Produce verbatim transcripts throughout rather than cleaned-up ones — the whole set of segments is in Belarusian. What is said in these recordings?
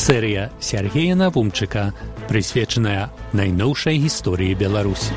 Серія Сергея Навумчыка, прысвечаная найноўшай гісторыі Беларусі.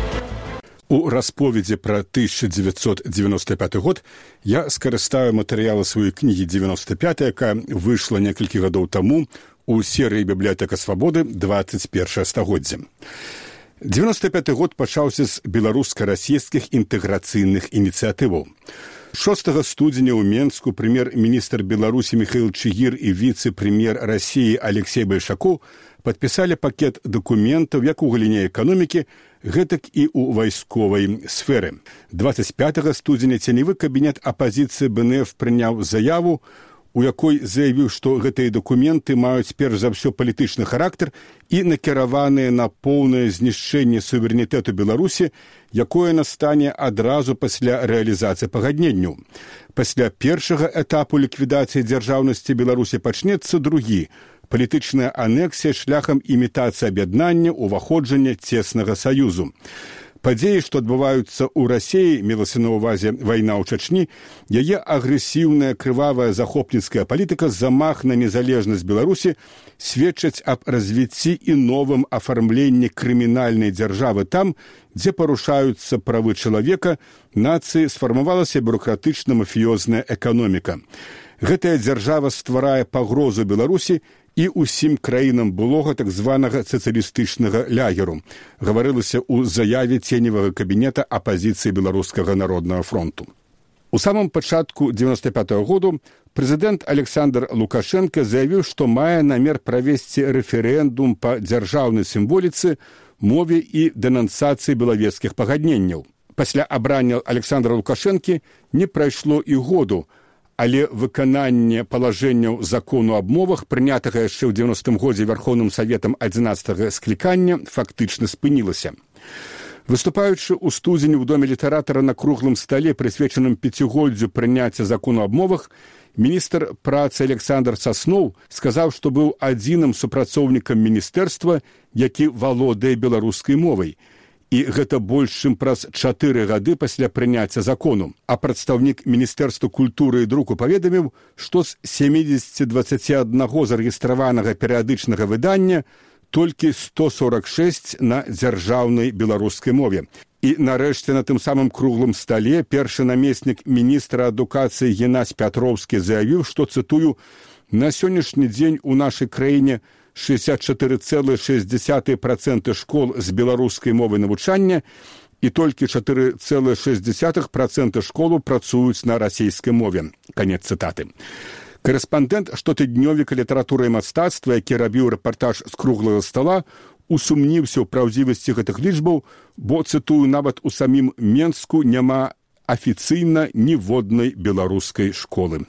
У расповедзе пра тысяча девятьсот девяносто пятый год я скарыстаю матэрыялы сваёй кнігі девяносто пятая, якая выйшла некалькі гадоў таму у серыі «Бібліятэка свабоды двадцать первое стагоддзе. девяносто пятый год пачаўся з беларуска-расійскіх інтэграцыйных ініцыятываў. шостага студзеня ў Менску прэм'ер-міністр Беларусі Михаил Чигир і віцэ-прэм'ер Расіі Алексей Большаков падпісалі пакет дакументаў як у галіне эканомікі, гэтак і ў вайсковай сферы. двадцать пятага студзеня ценевы кабінет апазіцыі Бэ Эн Эф прыняў заяву, у якой заявіў, што гэтыя дакументы маюць перш за ўсё палітычны характар і накіраваныя на поўнае знішчэнне суверэнітэту Беларусі, якое настане адразу пасля рэалізацыі пагадненняў. Пасля першага этапу ліквідацыі дзяржаўнасці Беларусі пачнецца другі – палітычная анексія шляхам імітацыі аб'яднання, уваходжання цеснага саюзу. Падзеі, што адбываюцца ў Расіі, мелася на ўвазе вайна ў Чачні, яе агрэсіўная крывавая захопніцкая палітыка, замах на незалежнасць Беларусі сведчаць аб развіцці і новым афармленні крымінальнай дзяржавы там, дзе парушаюцца правы чалавека, нацыі сфармавалася бюрократычна-мафіёзная эканоміка. Гэтая дзяржава стварае пагрозу Беларусі і ўсім краінам былога так званага сацыялістычнага лягеру, гаварылася ў заяве ценевага кабінета апазіцыі Беларускага народнага фронту. У самым пачатку девяносто пятого году прэзідэнт Александр Лукашенко заявіў, што мае намер правесці рэферэндум па дзяржаўнай сімволіцы, мове і дэнансацыі белавежскіх пагадненняў. Пасля абрання Александра Лукашэнкі не прайшло і году, але выкананне палажэнняў закону аб мовах, прынятага яшчэ ў девяностым годзе Вярхоўным Саветам адзінаццатага склікання, фактычна спынілася. Выступаючы ў студзені ў доме літаратара на круглым стале, прысвечаным пяцігоддзю прыняцця закону аб мовах, міністр працы Александр Сасноў сказаў, што быў адзіным супрацоўнікам міністэрства, які валодае беларускай мовай. І гэта больш, чым праз чатыры гады пасля прыняцця закону. А прадстаўнік Міністэрства культуры і друку паведаміў, што з семидесяти двадцати одного зарэгістраванага перыядычнага выдання толькі сто сорок шесть на дзяржаўнай беларускай мове. І нарэшце на тым самым круглым стале першы намеснік міністра адукацыі Геннадзь Пятроўскі заявіў, што, цытую, «На сённяшні дзень у нашай краіне шестьдесят четыре целых шесть десятых процента школ з беларускай мовай навучання і толькі четыре целых шесть десятых процента школаў працуюць на расійскай мове». Канец цытаты. Карэспандэнт штотыднёвіка «Літаратура і мастацтва», які рабіў рэпартаж з круглага стала, усумніўся ў праўдзівасці гэтых лічбаў, бо, цытую, нават у самім Менску няма афіцыйна ніводнай беларускай школы.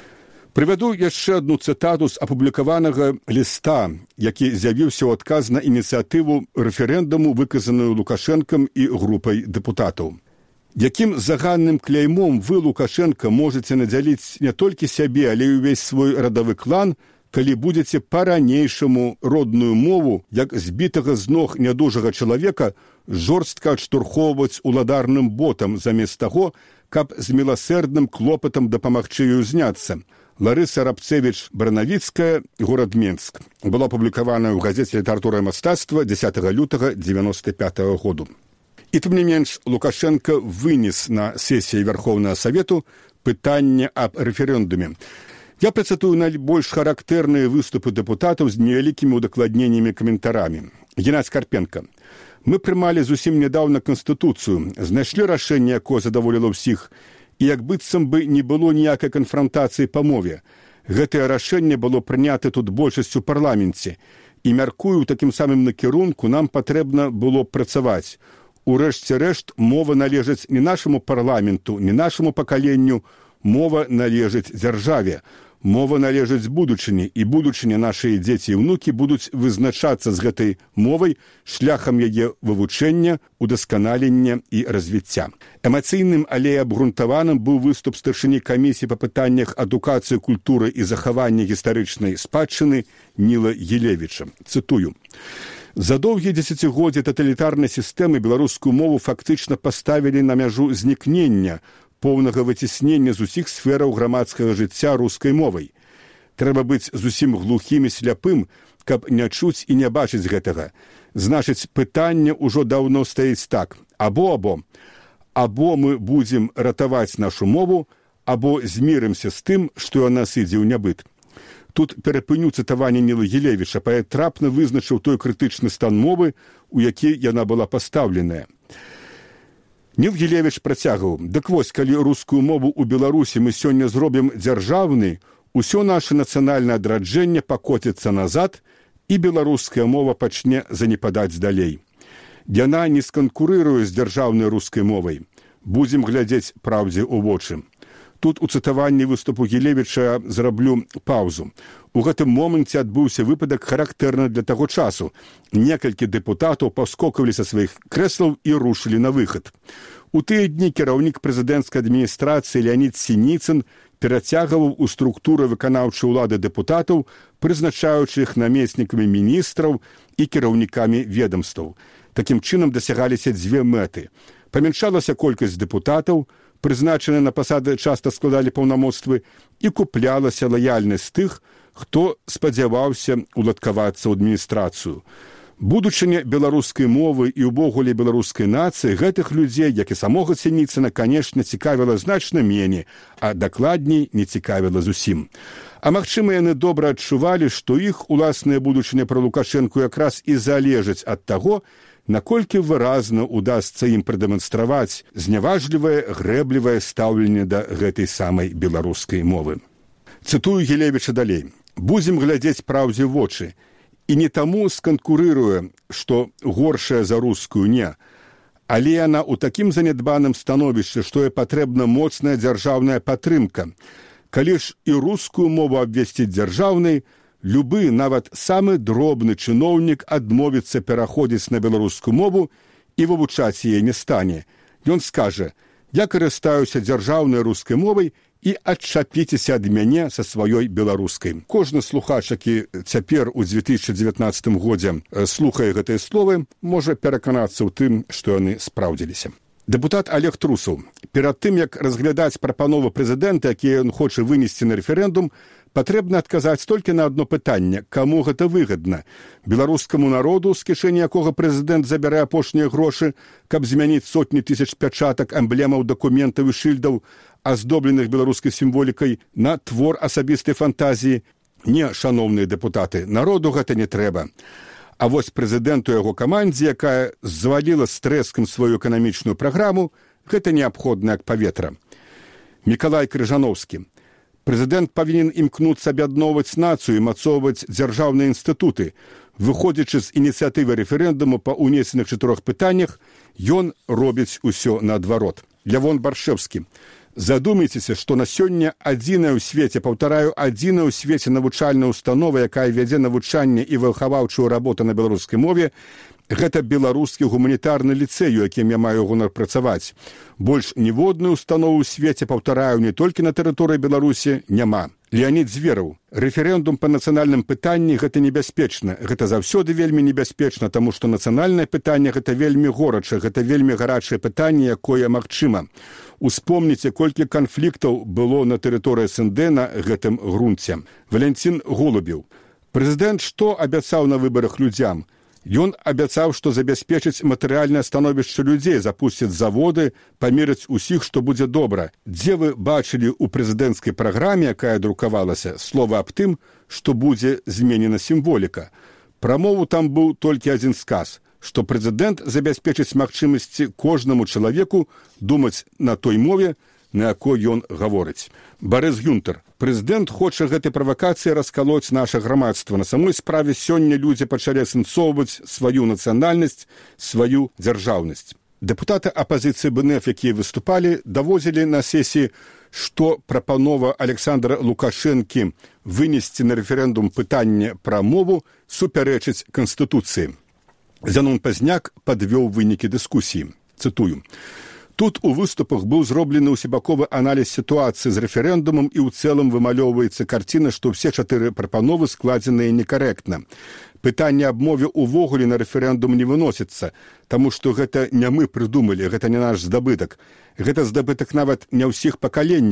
Прывяду яшчэ адну цытату з апублікаванага ліста, які з'явіўся ў адказ на ініцыятыву рэферэндуму, выказаную Лукашэнкам і групай дэпутатаў. Якім заганным кляймом вы, Лукашенко, можаце надзяліць не толькі сябе, але і ўвесь свой радавы клан, калі будзеце па-ранейшаму родную мову, як збітага з ног нядужага чалавека, жорстка адштурхоўваць уладарным ботам, замест таго, каб з міласэрдным клопатам дапамагчы ёй узняцца. Ларыса Рабцевіч-Баранавіцкая, горад Менск. Была апублікавана ў газеце «Літаратура і мастацтва» дзесятага лютага девяносто пятого году. І тым не менш, Лукашенко вынес на сесіі Вярхоўнага Савету пытанне аб рэферэндуме. Я працытую найбольш характэрныя выступы дэпутатаў з невялікімі удакладненнямі каментарамі. Геннадзь Карпенко. Мы прымалі зусім нядаўна Канстытуцыю, знайшлі рашэнне, якое задаволіла ўсіх, і як быццам бы не было ніякай канфрантацыі па мове. Гэтае рашэнне было прынята тут большасцю ў парламенце. І, мяркую, у такім самым накірунку нам патрэбна было працаваць. Урэшце рэшт, мова належыць не нашаму парламенту, не нашаму пакаленню, мова належыць дзяржаве. Мова належыць будучыні, і будучыня нашыя дзеці і ўнукі будуць вызначацца з гэтай мовай шляхам яе вывучэння, удасканалення і развіцця. Эмацыйным, але і абгрунтаваным быў выступ старшыні камісіі па пытаннях адукацыі, культуры і захавання гістарычнай спадчыны Ніла Елевіча. Цытую. За доўгія дзесяцігоддзі таталітарнай сістэмы беларускую мову фактычна паставілі на мяжу знікнення, поўнага выціснення з усіх сфераў грамадскага жыцця рускай мовай. Трэба быць зусім глухім і сляпым, каб не чуць і не бачыць гэтага. Значыць, пытанне ўжо даўно стаіць так. Або-або. Або мы будзем ратаваць нашу мову, або змірымся з тым, што яна сыдзе ў нябыт. Тут перапыню цытаванне Нілы Гілевіча, паэт трапна вызначыў той крытычны стан мовы, у які яна была пастаўленая. Ніл Гілевіч працягваў: «Дык вось, калі рускую мову ў Беларусі мы сёння зробім дзяржаўнай, усё наша нацыянальнае адраджэнне пакоціцца назад, і беларуская мова пачне занепадаць далей. Яна не сканкурыруе з дзяржаўнай рускай мовай. Будзем глядзець праўдзе ў вочы». Тут у цытаванні выступу Гілевіча зраблю паўзу. У гэтым моманце адбыўся выпадак характэрны для таго часу. Некалькі дэпутатаў паскокавалі са сваіх крэслаў і рушылі на выхад. У тыя дні кіраўнік прэзідэнцкай адміністрацыі Леанід Сініцын перацягваў у структуры выканаўчай улады дэпутатаў, прызначаючы іх намеснікамі міністраў і кіраўнікамі ведамстваў. Такім чынам дасягаліся дзве мэты. Памяншалася колькасць дэпутатаў, прызначаныя на пасады часта складалі паўнамоцтвы, і куплялася лаяльнасць тых, хто спадзяваўся уладкавацца ў адміністрацыю. Будучыня беларускай мовы і ўвогуле беларускай нацыі гэтых людзей, як і самога Сініцына, канешне, цікавіла значна меней, а дакладней не цікавіла зусім. А магчыма, яны добра адчувалі, што іх уласная будучыня пра Лукашэнку якраз і залежыць ад таго, наколькі выразна удасца ім прадэманстраваць зняважлівае, грэблівае стаўленне да гэтай самай беларускай мовы. Цытую Гілевіча далей. «Будзем глядзець праўдзе ў вочы. І не таму сканкурыруе, што горшая за рускую не, але яна ў такім занядбаным становішчы, што ёй патрэбна моцная дзяржаўная падтрымка. Калі ж і рускую мову абвесціць дзяржаўнай, любы, нават самы дробны чыноўнік адмовіцца пераходзіць на беларускую мову і вывучаць яе не стане. Ён скажа: я карыстаюся дзяржаўнай рускай мовай і адчапіцеся ад мяне са сваёй беларускай». Кожны слухач, які цяпер у дзве тысячы дзевятнаццатым годзе слухае гэтыя словы, можа пераканацца ў тым, што яны спраўдзіліся. Дэпутат Олег Трусаў. Перад тым, як разглядаць прапановы прэзідэнта, якія ён хоча вынесці на рэферэндум, патрэбна адказаць толькі на адно пытанне: каму гэта выгадна? Беларускаму народу, з кішэні якога прэзідэнт забярэ апошнія грошы, каб змяніць сотні тысяч пячатак, эмблемаў, дакументаў і шыльдаў, аздобленых беларускай сімволікай, на твор асабістай фантазіі? Не, шаноўныя дэпутаты, народу гэта не трэба. А вось прэзідэнту яго камандзе, якая зваліла з трэскам сваю эканамічную праграму, гэта неабходна як паветра. Мікалай Крыжановскі. Прэзідэнт павінен імкнуцца аб'ядноўваць нацыю і мацоўваць дзяржаўныя інстытуты. Выходзячы з ініцыятывы рэферэндуму па ўнесеных чатырох пытаннях, ён робіць усё наадварот. Лявон Баршэўскі. Задумайцеся, што на сёння адзіная ў свеце, паўтараю, адзіная ў свеце навучальная установа, якая вядзе навучанне і выхаваўчую работу на беларускай мове, гэта беларускі гуманітарны ліцэй, у якім я маю гонар працаваць. Больш ніводную установу ў свеце, паўтараю, не толькі на тэрыторыі Беларусі, няма. Леанід Звераў. Рэферэндум па нацыянальным пытанні гэта небяспечна. Гэта заўсёды вельмі небяспечна, таму што нацыянальнае пытанне гэта вельмі горача, гэта вельмі гарачае пытанне, якое магчыма. Успомніце, колькі канфліктаў было на тэрыторыі эс эн дэ на гэтым грунце. Валянцін Голубеў. Прэзідэнт што абяцаў на выбарах людзям? Ён абяцаў, што забяспечыць матэрыяльнае становішча людзей, запусціць заводы, памерыць усіх, што будзе добра. Дзе вы бачылі ў прэзідэнцкай праграме, якая друкавалася, слова аб тым, што будзе зменена сімволіка? Пра мову там быў толькі адзін сказ, што прэзідэнт забяспечыць магчымасці кожнаму чалавеку думаць на той мове, на якой ён гаворыць. Барыс Гюнтер. Прэзідэнт хоча гэтай правакацыі раскалоць наша грамадства. На самой справе сёння людзі пачалі асэнсоўваць сваю нацыянальнасць, сваю дзяржаўнасць. Дэпутаты апазіцыі бэ эн эф, якія выступалі, даводзілі на сесіі, што прапанова Александра Лукашэнкі вынесці на рэферэндум пытанне пра мову супярэчыць Канстытуцыі. Зянон Пазняк падвёў вынікі дыскусіі. Цытую. Тут у выступах быў зроблены ўсебаковы аналіз сітуацыі з рэферэндумам і ў цэлым вымалёўваецца карціна, што ўсе чатыры прапановы складзеныя некарэктна. Пытанне аб мове ўвогуле на рэферэндум не выносіцца, таму што гэта не мы прыдумалі, гэта не наш здабытак. Гэта здабытак нават не ўсіх пакаленняў,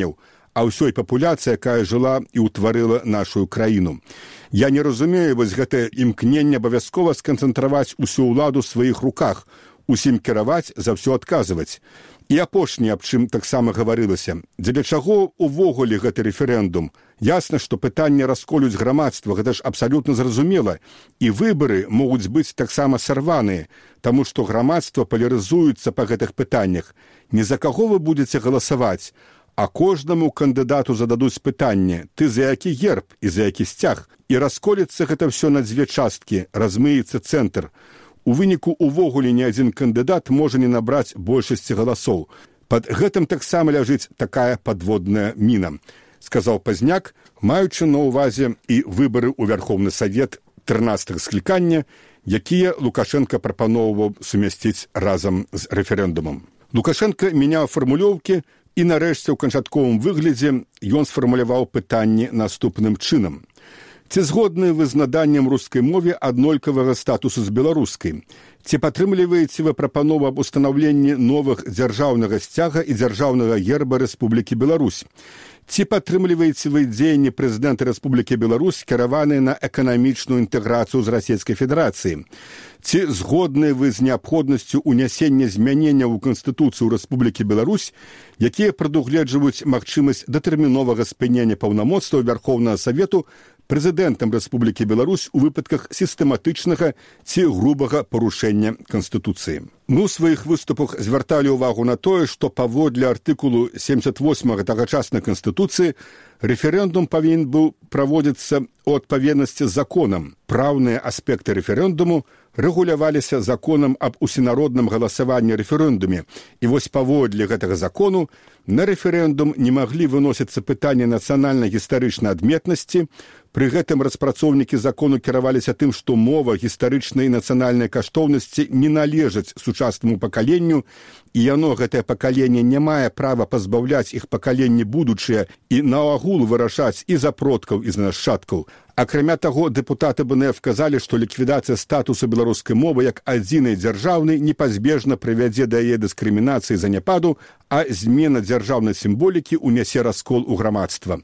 а ўсёй папуляцыі, якая жыла і ўтварыла нашу краіну. Я не разумею вось гэтае імкненне абавязкова сканцэнтраваць усю ўладу ў сваіх руках, усім кіраваць, за ўсё адказваць. І апошняе, аб чым таксама гаварылася. Дзеля чаго увогуле гэты рэферэндум? Ясна, што пытанне расколюць грамадства, гэта ж абсалютна зразумела. І выбары могуць быць таксама сарваныя, таму што грамадства палярызуецца па гэтых пытаннях. Не за каго вы будзеце галасаваць, а кожнаму кандыдату зададуць пытанне: ты за які герб і за які сцяг? І расколецца гэта ўсё на дзве часткі, размыецца цэнтр. У выніку увогуле ні адзін кандыдат можа не набраць большасці галасоў. Пад гэтым таксама ляжыць такая падводная міна, сказаў Пазняк, маючы на ўвазе і выбары ў Вярхоўны Савет трынаццатага склікання, якія Лукашенко прапаноўваў сумясціць разам з рэферэндумам. Лукашенко мяняў фармулёўкі і нарэшце ў канчатковым выглядзе ён сфармуляваў пытанне наступным чынам. Ці згодны вы з наданнем рускай мове аднолькавага статусу з беларускай? Ці падтрымліваеце вы прапанову аб устанаўленні новых дзяржаўнага сцяга і дзяржаўнага герба Рэспублікі Беларусь? Ці падтрымліваеце вы дзеянні прэзідэнта Рэспублікі Беларусь, кіраваныя на эканамічную інтэграцыю з Расійскай Федэрацыі? Ці згодны вы з неабходнасцю ўнясення змяненняў у Канстытуцыю Рэспублікі Беларусь, якія прадугледжваюць магчымасць датэрміновага спынення паўнамоцтваў Вярхоўнага Савету прэзідэнтам Рэспублікі Беларусь у выпадках сістэматычнага ці грубага парушэння Канстытуцыі? Мы ў сваіх выступах звярталі ўвагу на тое, што паводле артыкулу семьдесят восьмага тагачаснай Канстытуцыі рэферэндум павінен быў праводзіцца ў адпаведнасці з законам. Праўныя аспекты рэферэндуму рэгуляваліся законам аб усенародным галасаванні рэферэндуме. І вось паводле гэтага закону на рэферэндум не маглі выносіцца пытанні нацыянальна-гістарычнай адметнасці. Пры гэтым распрацоўнікі закону кіраваліся тым, што мова, гістарычнай і нацыянальнай каштоўнасці не належаць сучаснаму пакаленню, і яно, гэтае пакаленне, не мае права пазбаўляць іх пакаленні будучыя і наогул вырашаць і за продкаў, і за нашчадкаў. Акрамя таго, дэпутаты бэ эн эф казалі, што ліквідацыя статусу беларускай мовы як адзінай дзяржаўнай непазбежна прывядзе да яе дыскрымінацыі і заняпаду, а змена дзяржаўнай сімволікі ўнясе раскол у грамадства.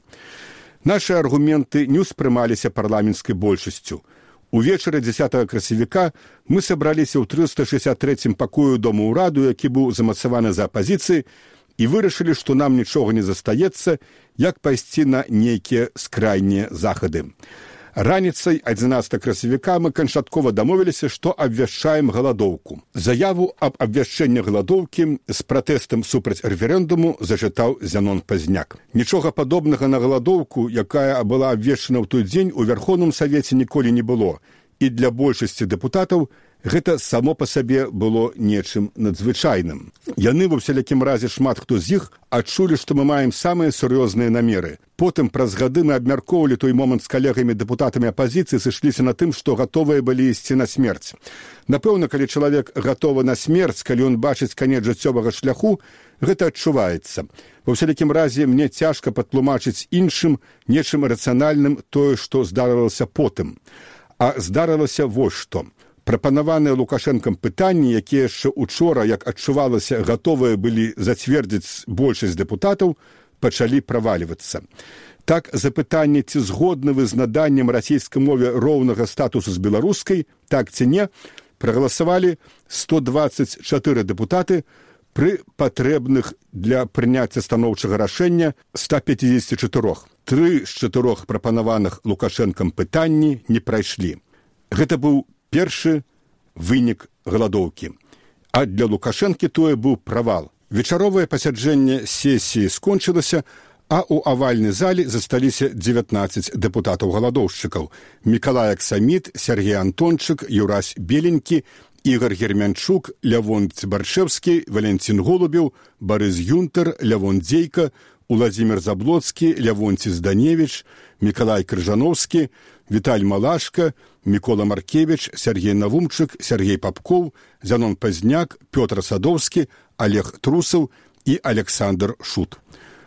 Нашы аргументы не ўспрымаліся парламенцкай большасцю. Увечары дзесятага красавіка мы сабраліся ў трыста шэсцьдзесят трэцім пакоі дома ўраду, які быў замацаваны за апазіцыяй, і вырашылі, што нам нічога не застаецца, як пайсці на нейкія скрайнія захады. Раніцай адзінаццатага красавіка мы канчаткова дамовіліся, што абвяшчаем галадоўку. Заяву аб абвяшчэнні галадоўкі з пратэстам супраць рэферэндуму зачытаў Зянон Пазняк. Нічога падобнага на галадоўку, якая была абвешчана ў той дзень, у Вярхоўным Савеце ніколі не было. І для большасці дэпутатаў гэта само па сабе было нечым надзвычайным. Яны, ва ўсялякім разе, шмат хто з іх адчулі, што мы маем самыя сур'ёзныя намеры. Потым, праз гады, мы абмяркоўвалі той момант з калегамі-дэпутатамі апазіцыі, сышліся на тым, што гатовыя былі ісці на смерць. Напэўна, калі чалавек гатовы на смерць, калі ён бачыць канец жыццёвага шляху, гэта адчуваецца. Ва ўсялякім разе, мне цяжка патлумачыць іншым, нечым рацыянальным тое, што здарылася потым. А здарылася вось што. Прапанаваныя Лукашэнкам пытанні, якія яшчэ учора, як адчувалася, гатовыя былі зацвердзіць большасць дэпутатаў, пачалі правальвацца. Так, за пытанне, ці згодны вы з наданнем расійскай мове роўнага статусу з беларускай, так ці не, прагаласавалі сто дваццаць чатыры дэпутаты пры патрэбных для прыняцця станоўчага рашэння ста пяцідзесяці чатырох. Тры з чатырох прапанаваных Лукашэнкам пытанні не прайшлі. Гэта быў першы вынік галадоўкі. А для Лукашэнкі тое быў правал. Вечаровае пасяджэнне сесіі скончылася, а ў авальнай зале засталіся дзевятнаццаць дэпутатаў-галадоўшчыкаў. Мікалай Аксаміт, Сергей Антончык, Юрась Беленькі, Ігор Гермянчук, Лявон Цыбаршэвскі, Валентин Голубеў, Барыс Юнтер, Лявон Дзейка, Уладзімір Заблоцкі, Лявонці Зданевіч, Мікалай Крыжановскі, Віталь Малашка, Мікола Маркевіч, Сергей Навумчык, Сергей Папкоў, Зянон Пазняк, Пётр Садоўскі, Олег Трусаў і Александр Шут.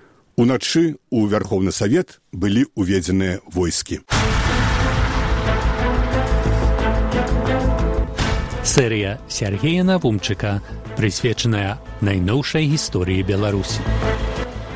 Уначы ў Вярхоўны Савет былі уведзеныя войскі. Серія Сергея Навумчыка, прысвечаная найноўшай гісторыі Беларусі.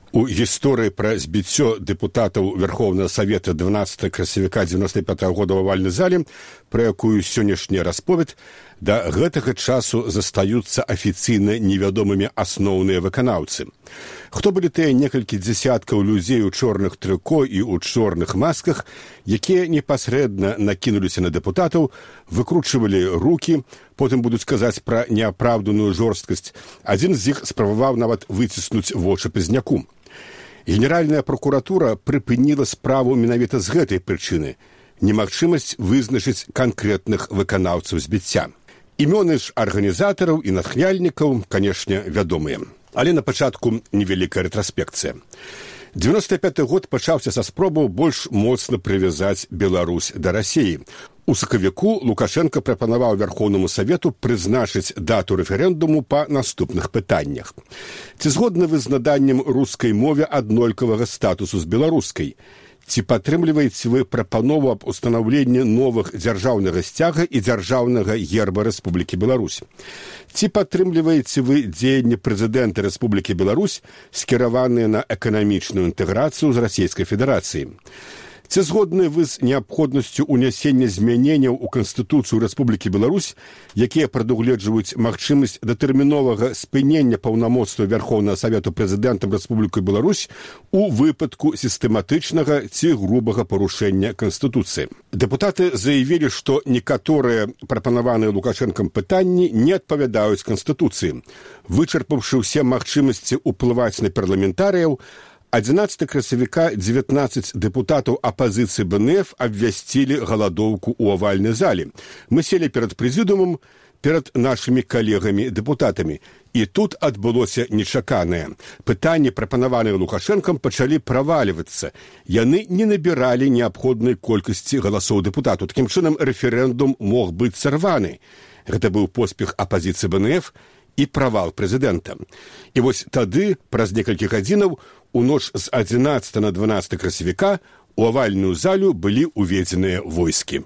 У гісторыі пра збіццё дэпутатаў Верховнага Савета дванаццатага красавіка дзевяноста пятага года ў авальнай зале, пра якую сённяшні расповед, да гэтага часу застаюцца афіцыйна невядомымі асноўныя выканаўцы. Хто былі тыя некалькі дзесяткаў людзей у чорных трыко і ў чорных масках, якія непасрэдна накінуліся на дэпутатаў, выкручвалі рукі, потым будуць казаць пра неапраўданую жорсткасць. Адзін з іх спрабаваў нават выціснуць вочы пазняку. Генеральная прокуратура прыпыніла справу менавіта з гэтай прычыны – немагчымасць вызначыць канкрэтных выканаўцаў збіцця. Імёны ж арганізатараў і натхняльнікаў, канешне, вядомыя. Але на пачатку невялікая рэтраспекцыя. дзевяносто пяты год пачаўся са спробаў больш моцна прывязаць Беларусь да Расіі. У сакавіку Лукашенко прапанаваў Верхоўнаму Савету прызначыць дату рэферэндуму па наступных пытаннях. Ці згодны вы з наданнем рускай мове аднолькавага статусу з беларускай? Ці падтрымліваеце вы прапанову аб устанаўленні новых дзяржаўнага сцяга і дзяржаўнага герба Рэспублікі Беларусь? Ці падтрымліваеце вы дзеянні прэзідэнта Рэспублікі Беларусь, скіраваныя на эканамічную інтэграцыю з Расійскай Федэрацыі? Ці згодны вы з неабходнасцю ўнясення змяненняў у Канстытуцыю Рэспублікі Беларусь, якія прадугледжваюць магчымасць датэрміновага спынення паўнамоцтва Верхоўнага Савету прэзідэнтам Рэспублікі Беларусь у выпадку сістэматычнага ці грубага парушэння Канстытуцыі? Дэпутаты заявілі, што некаторыя прапанаваныя Лукашэнкам пытанні не адпавядаюць Канстытуцыі. Вычарпаўшы ўсе магчымасці ўплываць на парламентарыяў, адзінаццатага красавіка дзевятнаццаць дэпутатаў апазіцыі Бэ Эн Эф абвясцілі галадоўку ў авальнай зале. Мы селі перад прэзідыумам, перад нашымі калегамі-дэпутатамі. І тут адбылося нечаканае. Пытанні, прапанаваныя Лукашэнкам, пачалі правальвацца. Яны не набіралі неабходнай колькасці галасоў дэпутатаў. Такім чынам, рэферэндум мог быць сарваны. Гэта быў поспех апазіцыі Бэ Эн Эф і правал прэзідэнта. І вось тады, праз некалькі гадзінаў, у ноч з адзінаццатага на дванаццатае красавіка у авальную залю былі ўведзеныя войскі.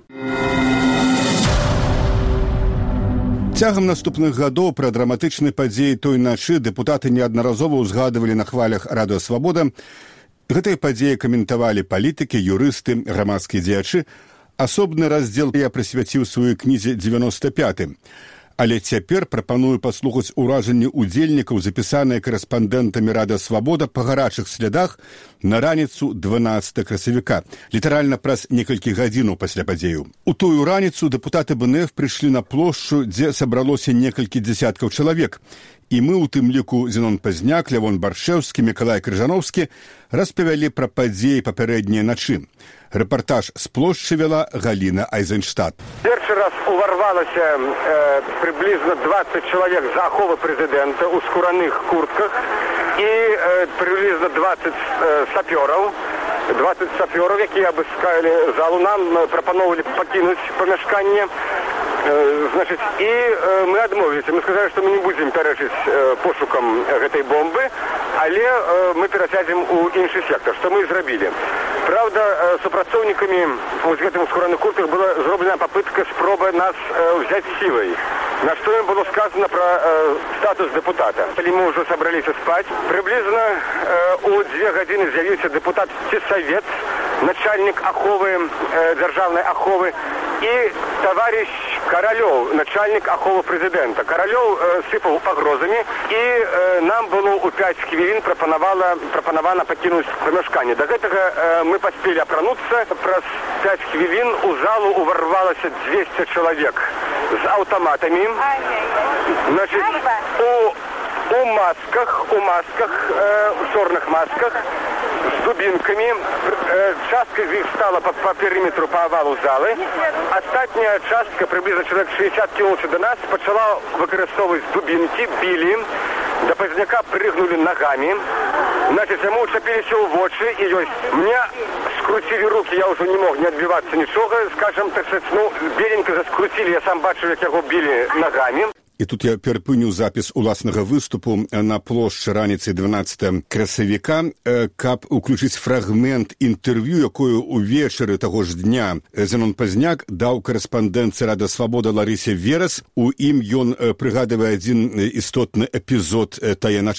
Цягам наступных гадоў пра драматычныя падзеі той начы дэпутаты неаднаразова ўзгадывалі на хвалях Радыё Свабода. Гэтыя падзеі каментавалі палітыкі, юрысты, грамадскія дзеячы. Асобны раздзел я прысвяціў сваёй кнізе дзевяноста пятым. Але цяпер прапаную паслухаць уражанні удзельнікаў, запісаныя корэспандэнтамі Радыё Свабода па гарачых слядах на раніцу дванаццатага красавіка, літаральна праз некалькі гадзінаў пасля падзею. У тую раніцу дэпутаты Бэ Эн Эф прыйшлі на плошчу, дзе сабралося некалькі дзясяткаў чалавек. І мы, у тым ліку Зенон Пазняк, Лявон Баршэўскі, Мікалай Крыжановскі, распавялі пра падзеі папярэднія начы. Рэпартаж з плошчы вяла Галіна Айзенштадт. Першы раз уварвалася э, приблизно двадцать чалавек з аховы прэзідэнта ў скураных куртках і э, приблизно двадцать э, сапёраў. двадцать сапёраў, якія абыскалі залу, нам прапановвалі пакінуць памяшканне. Значит, и э, мы адмовіліся. Мы сказали, что мы не будем пярэчыць э, пошукам гэтай бомбы, але э, мы перасядзем у іншы сектор, што мы і зрабілі. Правда, э, супрацоўнікамі з гэтым скураных куртках была зроблена попытка спроба нас э, взять силой. На что им было сказано про э, статус депутата. Или мы уже собрались спать. Приблизно э, у две гадзіны з'явіўся депутат Тесавец, начальник аховы, э, державной аховы, и товарищ Королёв, начальник аховы президента. Королёв э, сыпал погрозами, и э, нам было у пять хвілін прапанавала, прапанавана пакінуць памяшканне. До гэтага э, мы паспелі апрануцца. Праз пять хвілін у залу уворвалася двести чалавек з аўтаматамі. Значит, у, у масках, у масках, э, у чорных масках, с дубинками. Э, частка из них стала по, по периметру, по овалу залы. Остатняя частка, приблизно человек шестьдесят километров до нас, почала выкористовывать дубинки, били. До Пазняка прыгнули ногами. Значит, ему уцепились в вочы, и ёсть. Мне скрутили руки, я уже не мог не отбиваться ничего. Скажем, так сказать, ну, беленько заскрутили, я сам бачу, как его били ногами. І тут я перапыню запіс уласнага выступу на плошчы раніцай дванаццатага красавіка, каб уключыць фрагмент інтэрв'ю, якое ўвечары таго ж дня Зенон Пазняк даў корэспандэнтцы Радыё Свабода Ларысе Верас. У ім ён прыгадвае адзін істотны эпізод тае начы.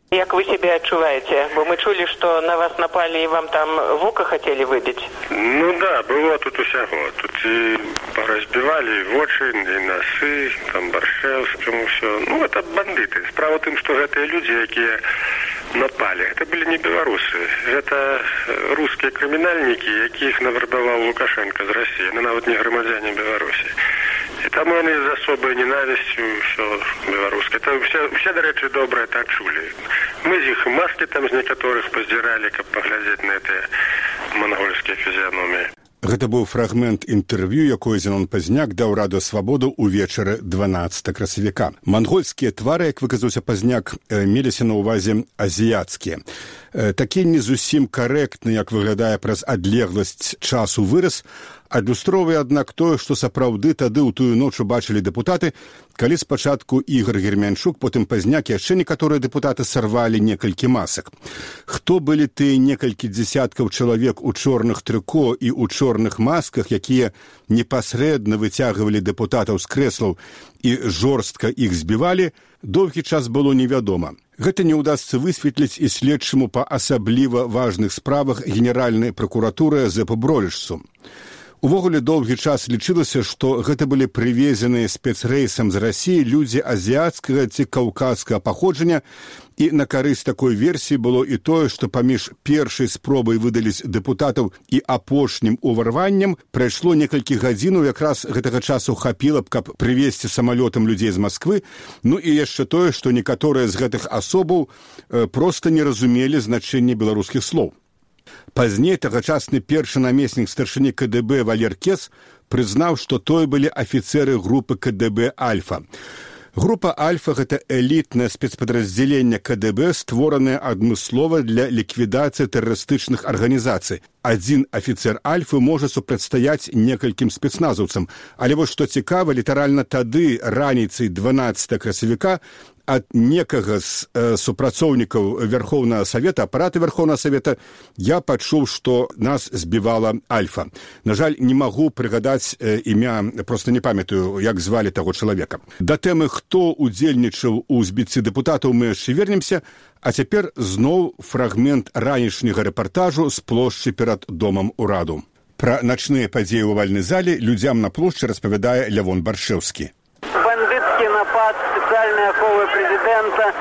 Як вы себя адчуваеце? Бо мы чулі, што на вас напалі і вам там вока хацелі выбіць. Ну да, было тут усяго. Тут і паразбівалі вочы, і носы, там Баршэўскаму ўсё. Ну, это бандыты. Справа тым, што гэтыя людзі, якія напалі, это былі не беларусы. Гэта рускія крымінальнікі, якіх навербаваў Лукашенко з Расіі. Яны нават не грамадзяне Беларусі. І там яны з асобай ненавісцю ўсё беларускае. Это ўсе, ўсе, дарэчы, добра так чулі. Мы з іх маскі там з некаторых паздзіралі, каб паглядзець на гэтыя мангольскія фізіяноміі. Гэта быў фрагмент інтэрв'ю, якое Зенон Пазняк даў Радыё Свабоду ўвечары дванаццатага красавіка. Мангольскія твары, як выказаўся Пазняк, меліся на ўвазе азіяцкія. Такі не зусім карэктны, як выглядае праз адлегласць часу выраз, адлюстроўвае, аднак, тое, што сапраўды тады ў тую ноч убачылі дэпутаты, калі спачатку Ігор Гермянчук, потым Пазняк, яшчэ некаторыя дэпутаты сарвалі некалькі масак. Хто былі тыя некалькі дзесяткаў чалавек у чорных трыко і ў чорных масках, якія непасрэдна выцягвалі дэпутатаў з крэслаў і жорстка іх збівалі, доўгі час было невядома. Гэта не ўдасца высветліць і следчаму па асабліва важных справах Генеральнай пракуратуры Зэпу Бролішцу. Увогуле доўгі час лічылася, што гэта былі прывезеныя спецрэйсам з Расіі людзі азіяцкага ці каўказскага паходжання, і на карысць такой версіі было і тое, што паміж першай спробай выдаліць дэпутатаў і апошнім уварваннем прайшло некалькі гадзінаў, якраз гэтага часу хапіла б, каб прывезці самалётам людзей з Масквы, ну і яшчэ тое, што некаторыя з гэтых асобаў э, проста не разумелі значэнне беларускіх слоў. Пазней тагачасны першы намеснік старшыні ка дэ бэ Валер Кес прызнаў, што тое былі афіцэры групы ка дэ бэ «Альфа». Група «Альфа» – гэта элітнае спецпадраздзяленне ка дэ бэ, створанае адмыслова для ліквідацыі тэрарыстычных арганізацый. Адзін афіцэр «Альфы» можа супрацьстаяць некалькім спецназаўцам. Але вось што цікава, літаральна тады, раніцай дванаццатага красавіка, ад некага з э, супрацоўнікаў Верхоўнага Савета, апарата Верхоўнага Савета, я пачуў, што нас збівала «Альфа». На жаль, не магу прыгадаць э, імя, проста не памятаю, як звалі таго чалавека. Да тэмы, хто удзельнічаў у збіцці дэпутатаў, мы яшчэ вернемся, а цяпер зноў фрагмент ранішняга рэпартажу з плошчы перад домам ураду. Пра начныя падзеі ў авальнай зале людзям на плошчы распавядае Лявон Баршэўскі. Бандитский напад специальной аховы президента.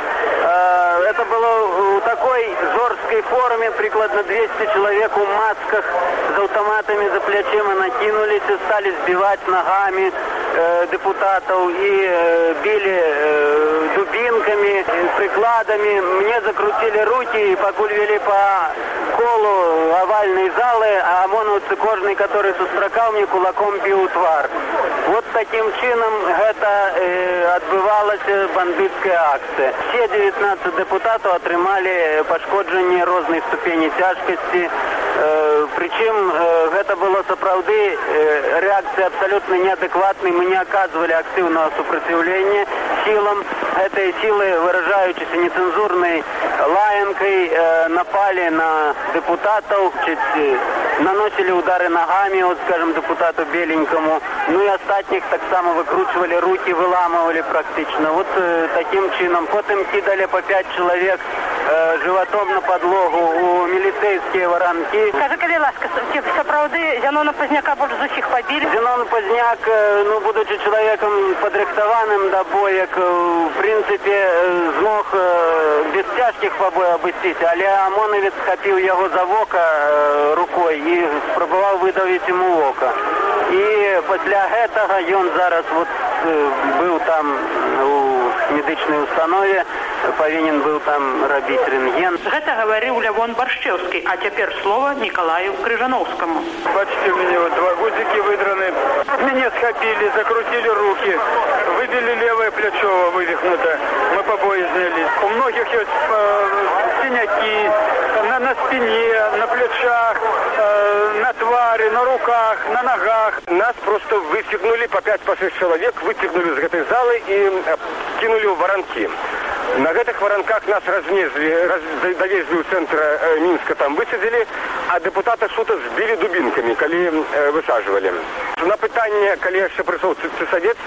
Это было в такой жорсткой форме, прикладно двести человек в масках с автоматами за плечима накинулись и стали сбивать ногами э, депутатов и э, били э, дубинками, прикладами. Мне закрутили руки и погуль по колу овальной залы, а ОМОНовцы кожный, который сустракал, мне кулаком бил твар. Вот таким чином это э, отбывалась бандитская акция. Все девятнадцать депутатов атрымали пошкоджение розной ступени тяжкости. Э, причем э, это было сапраўды э, реакция абсолютно неадекватной. Мы не оказывали активного сопротивления силам. Этой силы, выражающейся нецензурной лаянкой, э, напали на депутатов, чуть, э, наносили удары ногами, вот, скажем, депутату Беленькому. Ну и остатних так само выкручивали руки, выламывали практично. Вот э, таким чином. Потом кидали по пять человек э, животом на подлогу у милицейские воронки. Скажи, калі ласка, сапраўды Зенона Пазняка больш з усіх пабілі? Зенон Пазняк, э, ну, будучи человеком подрыхтованным до боек, э, в принципе, э, змог э, без тяжких побоев обойтись, але ОМОНовец схапил его за вока э, рукой и спробовал выдавить ему вока. И после этого он зараз вот э, был там у медичной установе, повинен был там робить рентген. Гэта говорил Лявон Баршчэўскі, а теперь слово Николаю Крыжановскому. Бачите, у меня вот два гудзики выдраны. Меня схопили, закрутили руки, выбили левое плечо вывихнуто. Мы побои сняли. У многих есть э, синяки на, на спине, на плечах, э, на твари, на руках, на ногах. Нас просто вытягнули по пять-по шесть человек, вытягнули из этой залы и э, кинули в воронки. На этих воронках нас разнесли, раз, довезли в центр э, Минска, там высадили, а депутата сута сбили дубинками, коли э, высаживали. На питание, коли еще пришел сельсовет,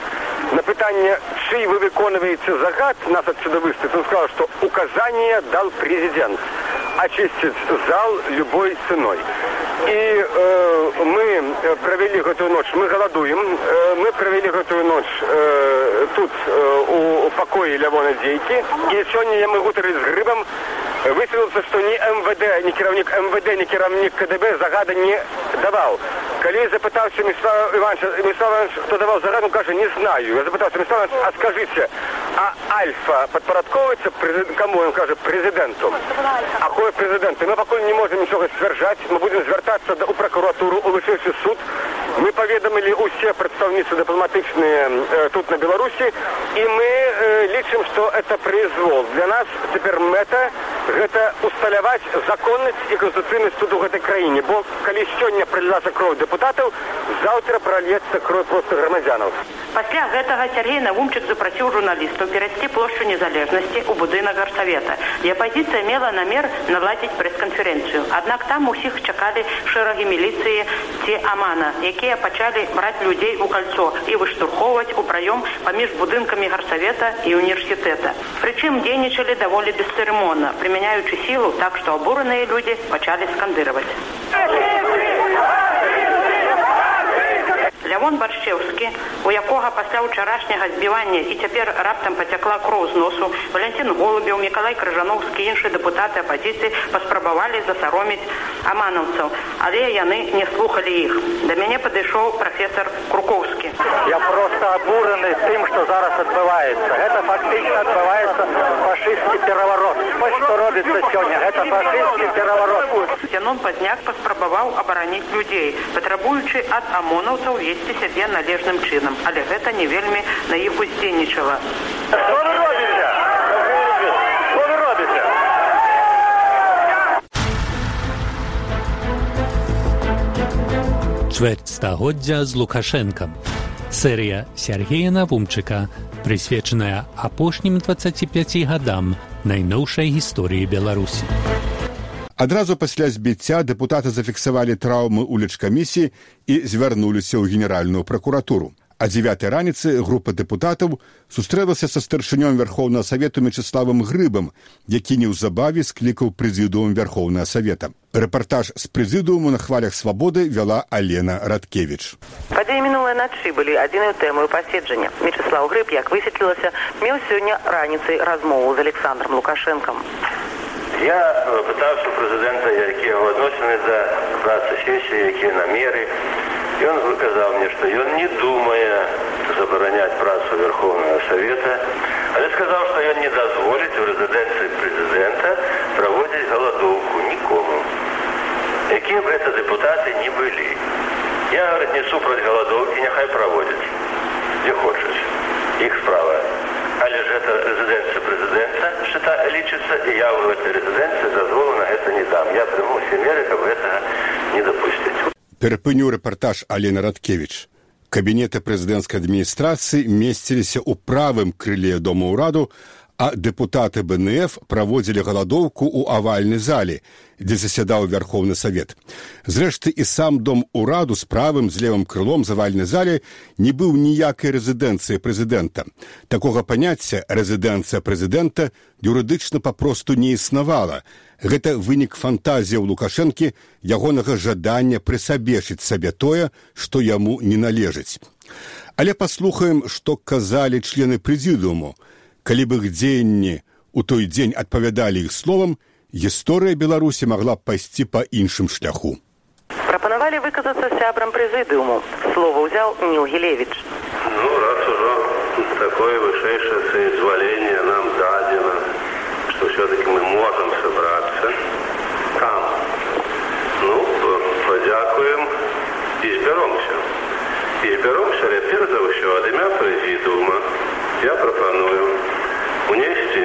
На питання, чий ви виконуєте загад, нас отсюда выставить, он сказал, что указание дал президент очистить зал любой ценой. И э, мы провели эту ночь, мы голодуем, э, мы провели эту ночь э, тут э, у, у покоя Лявона Дейки. И сегодня я могу говорить с Грибом, высветлился, что ни МВД, ни керівник МВД, ни керівник КДБ загада не давал. Коли я запытался Мирослава Ивановича, Мирослав Иванович, кто давал загаду, он говорит, не знаю. Я запытался, Мирослав Иванович, а скажите, а Альфа подпорядковывается кому? Он скажет, президенту. А кое президенту? Мы пока не можем ничего стверджать, мы будем звертаться у прокуратуру, у Высший суд. Мы поведомили усе представницы дипломатичные э, тут на Беларуси, и мы э, лічим, что это произвол. Для нас теперь мета это усталяваць законность и конституционность тут в этой краине. Бо коли сегодня пролилася кровь депутатов, завтра прольется кровь просто громадянов. Пасля гэтага Сергей Навумчык запрасіў журналістаў перайсці плошчу Незалежнасці ў будынак гарсавета. І апазіцыя мела намер наладзіць прэс-канферэнцыю. Аднак там усіх чакалі шэрагі міліцыі ці амана, якія пачалі браць людзей у кольцо і выштурхоўваць у праём паміж будынкамі гарсавета і універсітэта. Прычым дзейнічалі даволі бесцырымонна, прымяняючы сілу так, што абураныя людзі пачалі скандыраваць. Лявон Баршчэўскі, у якога пасля ўчарашняга збівання і цяпер раптам пацякла кроў з носу, Валянцін Голубеў, Мікалай Крыжановскі і іншыя дэпутаты апазіцыі паспрабавалі засароміць аманаўцаў, але яны не слухалі іх. Да мяне падышоў прафесор Крукоўскі. Я просто абураны тым, што зараз адбываецца. Гэта фактычна адбываецца фашысцкі пераварот. Вось што робіцца сёння, гэта фашысцкі пераварот. Зянон Пазняк паспрабаваў абараніць людзей, патрабуючы ад амонаўцаў весці сябе належным чынам, але гэта не вельмі на іх уздзейнічала. Што вы робіце? Што вы робіце? Чверть стагоддзя з Лукашэнкам. Серія Сергея Навумчыка, прысвечаная апошнім дваццаці пяці гадам найноўшай гісторыі Беларусі. Адразу пасля збіцця дэпутаты зафіксавалі траўмы ў лечкамісіі і звярнуліся ў генеральную пракуратуру. А дзевятай раніцы група дэпутатаў сустрэлася са старшынём Верхоўнага Савету Мячеславам Грыбам, які неўзабаве склікаў прэзідыум Верхоўнага Савета. Рэпартаж з прэзідыуму на хвалях свабоды вяла Алена Радкевіч. Падзеі мінулай начы былі адзінай тэмай паседжання. Мячеслав Грыб, як высветлілася, меў сёння раніцай размову з Александром Лукашэнкам. Я пытаўся прэзідэнта, якія адносіны да працы сесіі, якія намеры. И он выказал мне, что он не думая забаронять працу Верховного Совета, але сказал, что он не дозволит в резиденции президента проводить голодовку никому. Какие бы это депутаты ни были. Я, говорит, не супроть голодовки, нехай проводят. Где хочешь. Их справа. Але же это резиденция президента, счита, личится, и я в этой резиденции дозволу на это не дам. Я приму все меры, чтобы этого не допустить. Перапыню рэпартаж Алена Радкевіч. Кабінеты прэзідэнцкай адміністрацыі месціліся ў правым крыле дома ўраду, а дэпутаты Бэ Эн Эф праводзілі галадоўку ў авальнай зале, дзе засядаў Верхоўны Савет. Зрэшты, і сам дом ураду з правым з левым крылом з авальнай зале не быў ніякай рэзідэнцыі прэзідэнта. Такога паняцця «рэзідэнцыя прэзідэнта» юрыдычна папросту не існавала. Гэта вынік фантазіяў Лукашэнкі, ягонага жадання прысабечыць сабе тое, што яму не належыць. Але паслухаем, што казалі члены прэзідыуму. Калі б іх дзеянні у той дзень адпавядалі іх словам, гісторыя Беларусі магла б пайсці па іншым шляху. Прапанавалі выказацца сябрам прэзідыуму. Слова ўзяў Ніл Гілевіч. Ну, раз ужо такое вышэйшае соизволение нам дадзена, что все-таки мы можем собраться там. Ну, подякуем и зберомся. И зберомся, але перш за ўсё ад імя прэзідыума я пропоную унести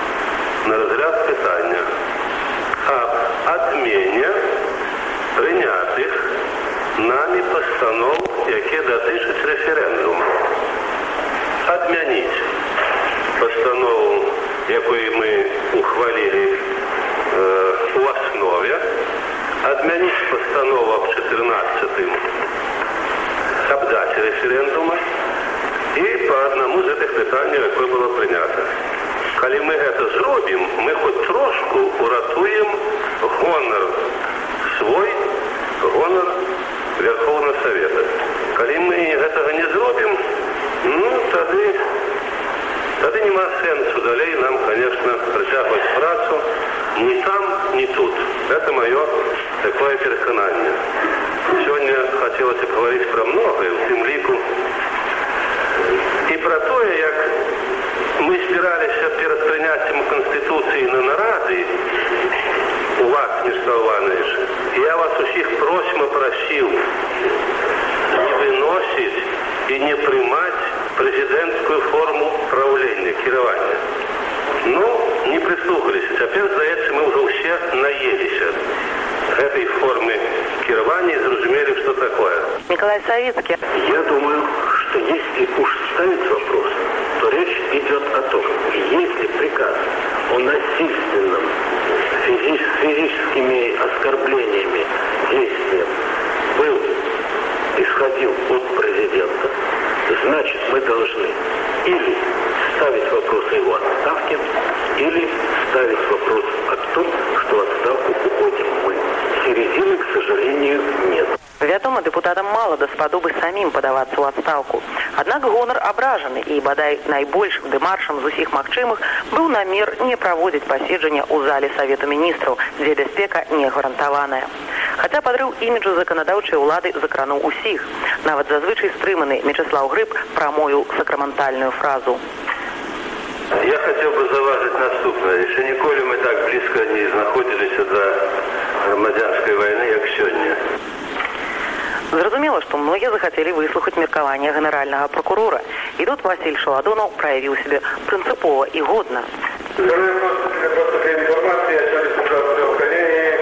на разгляд питання об отмене принятых нами постанов, які датичать референдуму. Отменить постанову, якую мы ухвалили э, у основе, отменить постанову об четырнадцатом об дате референдума и і па аднаму з гэтых пытанняў, якое было прынята. Калі мы гэта зробім, мы хоць трошку уратуем гонар свой, гонар Верховного Совета. Калі мы гэтага не зробім, ну, тады, тады нема сэнсу далей нам, конечно, працягваць працу ні там, ні тут. Это маё такое перакананне. Сёння хацелася паговорыць пра многае, у тым ліку і пра тое, як мы збіраліся перад прыняццем Конституцыі на нарады у вас, Мячеслав Иванович, і я вас усіх просьма прасіў не выносіць і не прымаць прэзідэнцкую форму правлення, кіравання. Ну, не прыслухаліся. Цяпер, здаецца, мы ўжо ўсе наеліся гэтай формы кіравання и зразумелі, что такое. Николай Савицкий. Я думаю, что если уж ставить вопрос, то речь идет о том, если приказ о насильственном физи- физическими оскорблениями действием был, исходил от президента, значит, мы должны или ставить вопрос о его отставке, или ставить вопрос о том, что в отставку уходим мы. Середины, к сожалению, нет. Вядома, дэпутатам мала даспадобы самім падавацца ў адстаўку. Аднак гонар абражаны, і бадай найбольшым дэмаршам з усіх магчымых быў намер не праводзіць паседжання ў зале Савету міністраў, дзе бяспека не гарантаваная. Хаця падрыў іміджу заканадаўчай улады закрануў усіх. Нават зазвычай стрыманы Мячеслав Грыб прамовіў сакраментальную фразу. Я хотел бы заважить наступное. Еще ніколі мы так близко не знаходзіліся до грамадзянской войны, як сёння. Зразумела, што многія захацелі выслухаць меркаванне генеральнага прокурора. І тут Васіль Шаладонаў праявіў сябе прынцыпова і годна. Второй вопрос, просто для информации, я сегодня собрал в коллегии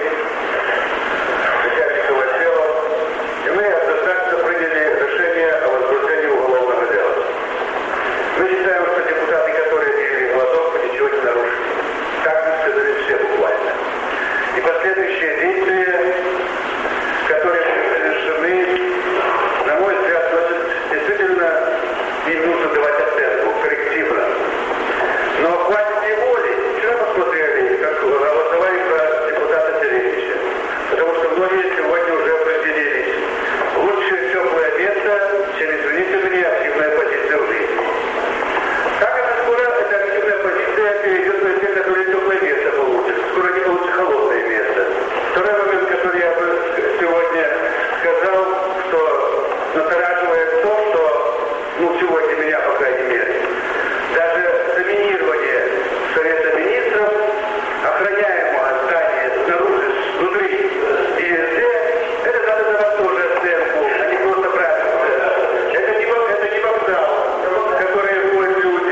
начальника отдела, и мы однозначно приняли решение о возбуждении уголовного дела. Мы считаем, что депутаты, которые били глазок, ничего не нарушили. Так мы сказали все буквально. И последующие действия, которые совершены, на мой взгляд, носят действительно, им нужно давать оценку коррективно. Но хватит и воли. Вчера посмотрели, как голосовали про депутата Теревича. Потому что многие сегодня уже определились. Лучше теплое место, чем, извините меня, активная позиция в жизни. Как это скоро, эта активная позиция перейдет на те, которые теплое место получат. Скоро не получат холодное место. Второй момент, который я бы сегодня сказал, что настораживает то, что, ну, сегодня меня, по крайней мере, даже доминирование Совета Министров, охраняемого здания снаружи, внутри и везде, это надо давать тоже оценку, а не просто брать. Это не, это не вокзал, которые ходят люди.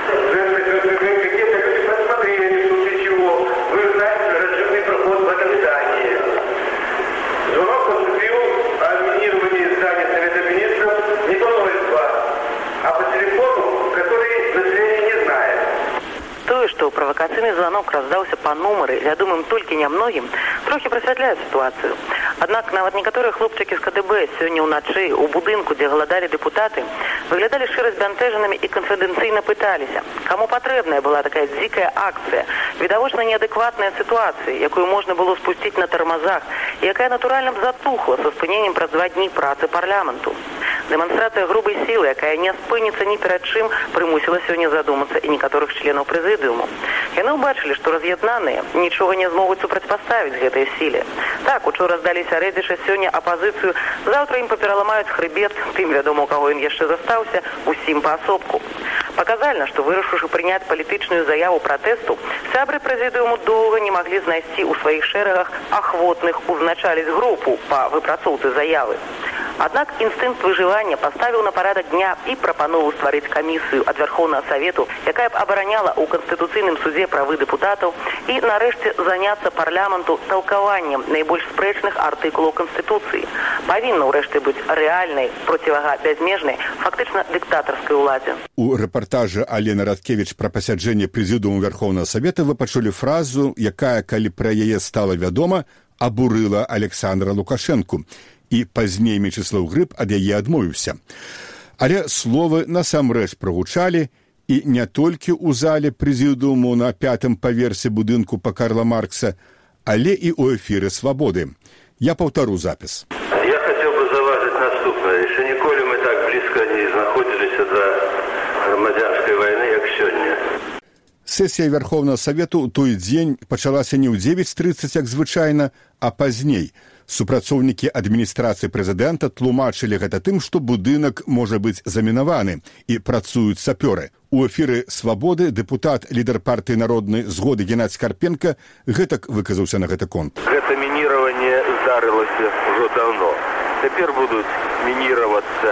Какие-то люди посмотрели, в случае чего. Вы знаете, разжимный проход в этом здании. Звонок поступил о доминировании здания Совета Министров не по ноль два, а по телефону, который население не знает. Тое, што правакацыйны званок раздаўся па нумары, вядомым толькі нямногім, трохі прасвятляе сітуацыю. Аднак нават некаторыя хлопчыкі з КДБ сёння ўначы ў будынку, дзе галадалі дэпутаты, выглядалі шчыра збянтэжанымі і канфідэнцыйна пыталіся, каму патрэбная была такая дзікая акцыя, відавочна неадэкватная сітуацыя, якую можна было спусціць на тармазах, і якая натуральна б затухла са спыненнем праз два дні працы парламенту. Дэманстрацыя грубай сілы, якая не спыніцца ні перад чым, прымусіла сёння задумацца і некаторых членаў прэзідыуму. Яны ўбачылі, што раз'яднаныя нічога не змогуць супрацьпаставіць гэтай сіле. Так, учора здаліся рэдзіша сёння апазіцыю, заўтра ім папераламаюць хрыбет, тым, вядома, у каго ён яшчэ застаўся, усім паасобку. Паказальна, што вырашыўшы прыняць палітычную заяву пратэсту, сябры прэзідыуму доўга не маглі знайсці ў сваіх шэрагах ахвотных узначаліць групу па выпрацоўцы заявы. Аднак інстынкт выжывання паставіў на парадак дня і прапанову стварыць камісію ад Верховнага Савету, якая б абараняла ў Канстытуцыйным судзе правы дэпутатаў і, нарэшце, заняцца парламенту талкаваннем найбольш спрэчных артыкулаў Канстытуцыі. Павінна, ўрэшце, быць рэальнай, процівага бязмежнай, фактычна дыктатарскай уладзе. У рэпартажы Алены Радкевіч пра пасяджэнне прэзідыуму Верховнага Савета вы пачулі фразу, якая, калі пра яе стала вядома, абурыла Александра Лукашэнку. І пазней Мячеслав Грыб ад яе адмовіўся. Але словы насамрэч прагучалі, і не толькі ў зале прэзідыуму на пятым паверсе будынку па Карла Маркса, але і ў эфіры «Свабоды». Я паўтару запіс. Я хотел бы заважить наступное. Еще николи мы так близко не находились до громадянской войны, как сегодня. Сесія Верховного Совету ў той дзень пачалася не ў дзевяць трыццаць, як звычайна, а пазней. Супрацоўнікі адміністрацыі прэзідэнта тлумачылі гэта тым, што будынак можа быць замінаваны і працуюць сапёры. У эфіры «Свабоды» дэпутат, лідар партыі народнай згоды Геннадзь Карпенко гэтак выказаўся на гэты конт. Гэта мініраванне здарылася ўжо даўно. Цяпер будуць мініравацца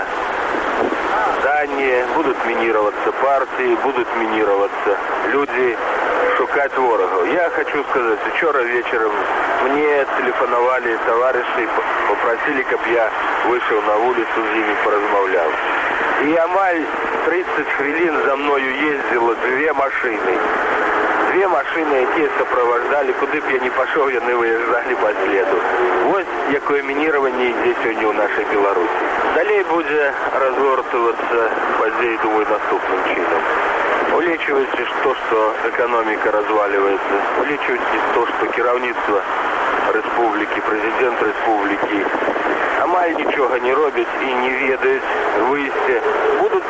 зданні, будуць мініравацца партыі, будуць мініравацца людзі, шукаць ворагаў. Я хочу сказаць, учора вечарам мне тэлефанавалі таварышы, попросили, каб я выйшаў на вуліцу з імі паразмаўляў. И амаль тридцать хвилин за мною ездило две машины. Две машины, якія сопровождали, куды б я не пошел, яны выезжали по следу. Вот якое мініраванне ідзе сёння ў нашай Беларусі. Далей будзе разгортывацца падзеі, думаю, наступным чином. Улечивайте то, что экономика разваливается. Улечивайте то, что кіраўніцтва республики, президент республики амаль ничего не робят и не ведают выйсти. Будут,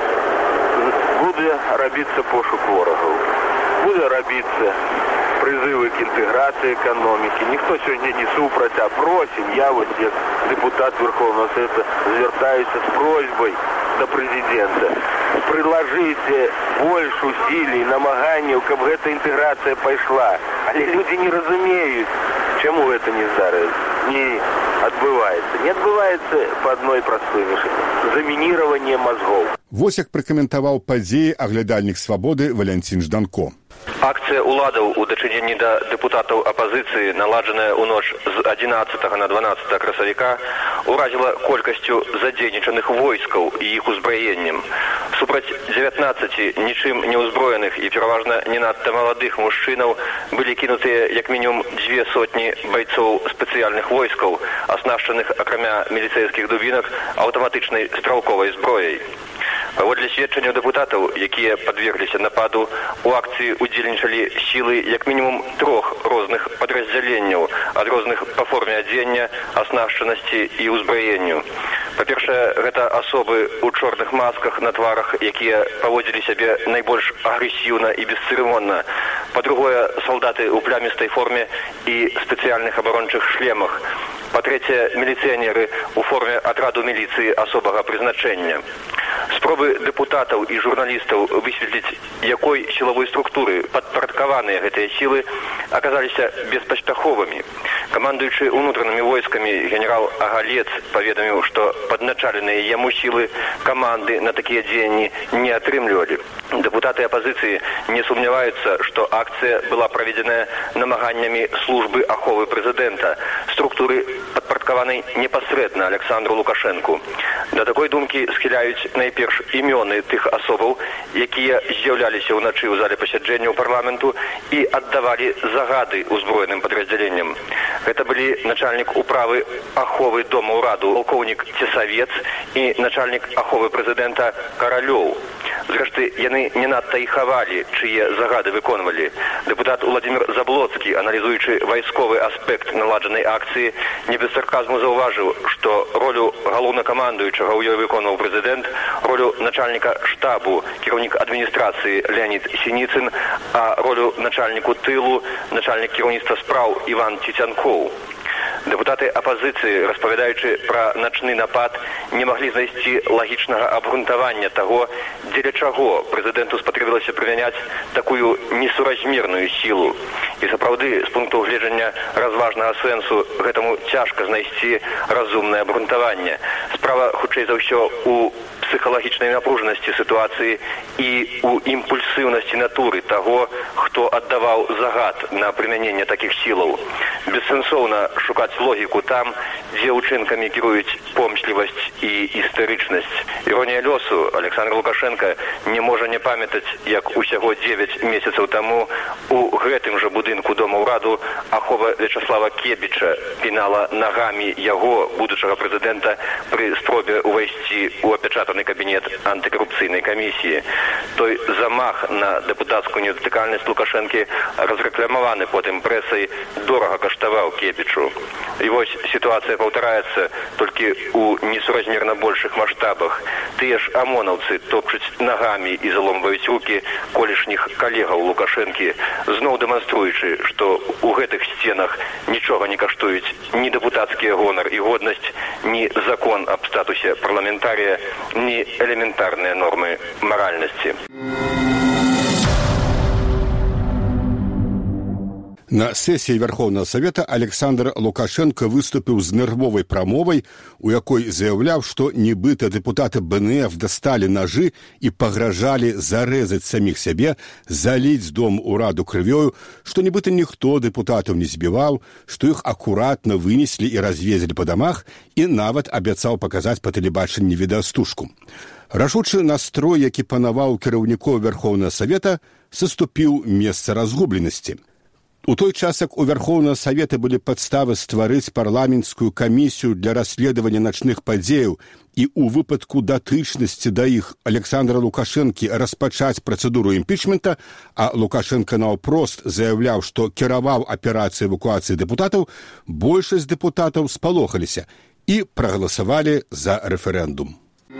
будет робиться пошук ворогов. Будет робиться призывы к интеграции экономики. Никто сегодня не супраць, а просим. Я вот, как депутат Верховного Совета, звертаюсь с просьбой до президента. Приложите больше усилий, намаганняў, каб эта интеграция пошла. Але люди не разумеют, чему это не здарыць, не отбывается. Не отбывается по одной простой вещи. Заминирование мозгов. Вось як пракаментаваў падзеі аглядальнік «Свабоды» Валянцін Жданко. Акцыя ўладаў у дачыненні да дэпутатаў апазіцыі, наладжаная ў ноч з адзінаццатага на дванаццатае красавіка, уразіла колькасцю задзейнічаных войскаў і іх узбраеннем. Супраць дзевятнаццаці нічым не ўзброеных і пераважна не надта маладых мужчынаў былі кінутыя як мінімум дзве сотні байцоў спецыяльных войскаў, аснашчаных акрамя міліцэйскіх дубінак аўтаматычнай стралковай зброяй. Паводле сведчанняў дэпутатаў, якія падвергліся нападу, у акцыі удзельнічалі сілы як мінімум трох розных падраздзяленняў, ад розных па форме адзення, аснашчанасці і ўзбраенню. Па-першае, гэта асобы ў чорных масках на тварах, якія паводзілі сябе найбольш агрэсіўна і бесцырымонна. Па-другое, салдаты ў плямістай форме і спецыяльных абарончых шлемах. Па-трэцяе, міліцыянеры ў форме атраду міліцыі асобага прызначэння. Спробы дэпутатаў і журналістаў высветліць, якой сілавой структуры падпарадкаваныя гэтыя сілы, аказаліся беспаспяховымі. Камандуючы ўнутранымі войскамі генерал Агалец паведаміў, што падначаленыя яму сілы каманды на такія дзеянні не атрымлівалі. Дэпутаты апазіцыі не сумняваюцца, што акцыя была праведзеная намаганнямі службы аховы прэзідэнта, структуры падпарадкаванай непасрэдна Александру Лукашэнку. Да такой думкі схіляюць найперш імёны тых асобаў, якія з'яўляліся ўначы ў зале пасяджэнняў парламенту і аддавалі загады ўзброеным падраздзяленням. Гэта былі начальнік управы аховы дома ўраду палкоўнік Цесавец і начальнік аховы прэзідэнта Каралёў. Зрэшты, яны не надта і хавалі, чые загады выконвалі. Дэпутат Уладзімір Заблоцкі, аналізуючы вайсковы аспект наладжанай акцыі, не без сарказму заўважыў, што ролю галоўнакамандуючага ў ёй выконваў прэзідэнт, ролю начальніка штабу, кіраўнік адміністрацыі Леонід Сініцын, а ролю начальніку тылу, начальнік кіраўніцтва спраў Іван Цецянкоў. Дэпутаты апазіцыі, распавядаючы пра начны напад, не маглі знайсці лагічнага абгрунтавання таго, дзеля чаго прэзідэнту спатрэбілася прымяняць такую несуразмерную сілу. І сапраўды, з пункту гледжання разважнага сэнсу, гэтаму цяжка знайсці разумнае абгрунтаванне. Справа, хутчэй за ўсё, у псіхалагічнай напружанасці сітуацыі і у імпульсіўнасці натуры таго, хто аддаваў загад на прымяненне такіх сілаў. Бессэнсоўна шукаць логіку там, дзе ўчынкамі кіруюць помслівасць і істэрычнасць. Іронія лёсу, Александр Лукашенко не можа не памятаць, як усяго дзевяць месяцаў таму у гэтым жа будынку дома ўраду ахова Вячаслава Кебіча пінала нагамі яго, будучага прэзідэнта, пры спробе ўвайсці ў апячатаны кабінет антыкарупцыйнай камісіі. Той замах на дэпутацкую недатыкальнасць Лукашэнкі, разрэкламаваны потым прэсай, дорага каштаваў Кебічу. І вось сітуацыя паўтараецца толькі ў несуразмерна большых маштабах. Тыя ж амонаўцы топчуць нагамі і заломваюць рукі колішніх калегаў Лукашэнкі, зноў дэманструючы, што ў гэтых сценах нічога не каштуюць ні дэпутацкія гонар і годнасць, ні закон аб статусе парламентарія, ні элементарныя нормы маральнасці. На сесіі Верховнага Савета Александр Лукашенко выступіў з нервовай прамовай, у якой заяўляў, што нібыта дэпутаты БНФ дасталі нажы і пагражалі зарэзаць саміх сябе, заліць дом ураду крывёю, што нібыта ніхто дэпутатаў не збіваў, што іх акуратна вынеслі і развезлі па дамах, і нават абяцаў паказаць па тэлебачанні відэастужку. Рашучы настрой, які панаваў кіраўнікоў Верховнага Савета, саступіў месца разгубленасці. У той час, як у Верховнага Савета былі падставы стварыць парламенцкую камісію для расследавання начных падзеяў і ў выпадку датычнасці да іх Александра Лукашэнкі распачаць працэдуру імпічмента, а Лукашенко наўпрост заяўляў, што кіраваў аперацыяй эвакуацыі дэпутатаў, большасць дэпутатаў спалохаліся і прагаласавалі за рэферэндум.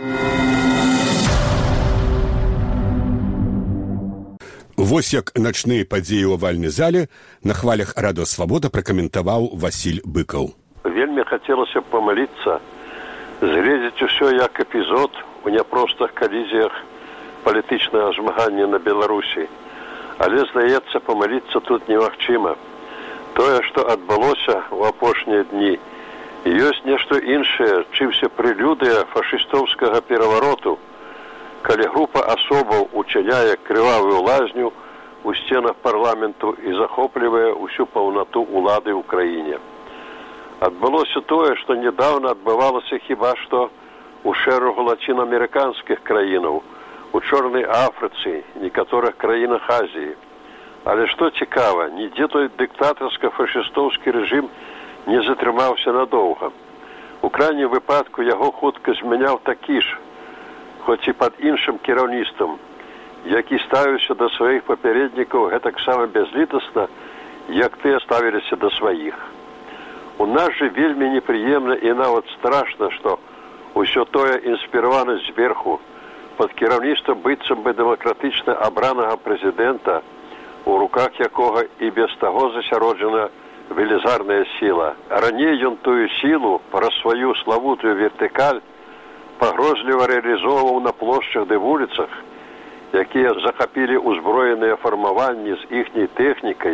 Вось як начныя падзеі ў авальнай зале на хвалях Радыё Свабода пракаментаваў Васіль Быкаў. Вельмі хацелася б памыліцца, згледзець усё як эпізод у няпростых калізіях палітычнага змагання на Беларусі. Але, здаецца, памыліцца тут немагчыма. Тое, што адбылося ў апошнія дні, ёсць нешта іншае, чымся прэлюдыя фашыстоўскага перавароту, калі група асобаў учыняе крывавую лазню у сценах парламенту і захоплівае ўсю паўнату ўлады ў краіне. Адбылося тое, што нядаўна адбывалася хіба што ў шэрагу лацінаамерыканскіх краінаў, у Чорнай Афрыцы, некаторых краінах Азіі. Але што цікава, нідзе той дыктатарска-фашыстоўскі рэжым не затрымаўся надоўга. У крайнім выпадку яго хутка змяняў такі ж, хоць і пад іншым кіраўніцтвам, які ставіўся да сваіх папярэднікаў гэтаксама бязлітасна, як тыя ставіліся да сваіх. У нас жа вельмі непрыемна і нават страшна, што ўсё тое інспіравана зверху, пад кіраўніцтвам быццам бы дэмакратычна абранага прэзідэнта, у руках якога і без таго засяроджана велізарная сіла. Раней ён тую сілу праз сваю славутую вертыкаль пагрозліва рэалізоўваў на плошчах ды вуліцах, якія захапілі ўзброеныя фармаванні з іхняй тэхнікай,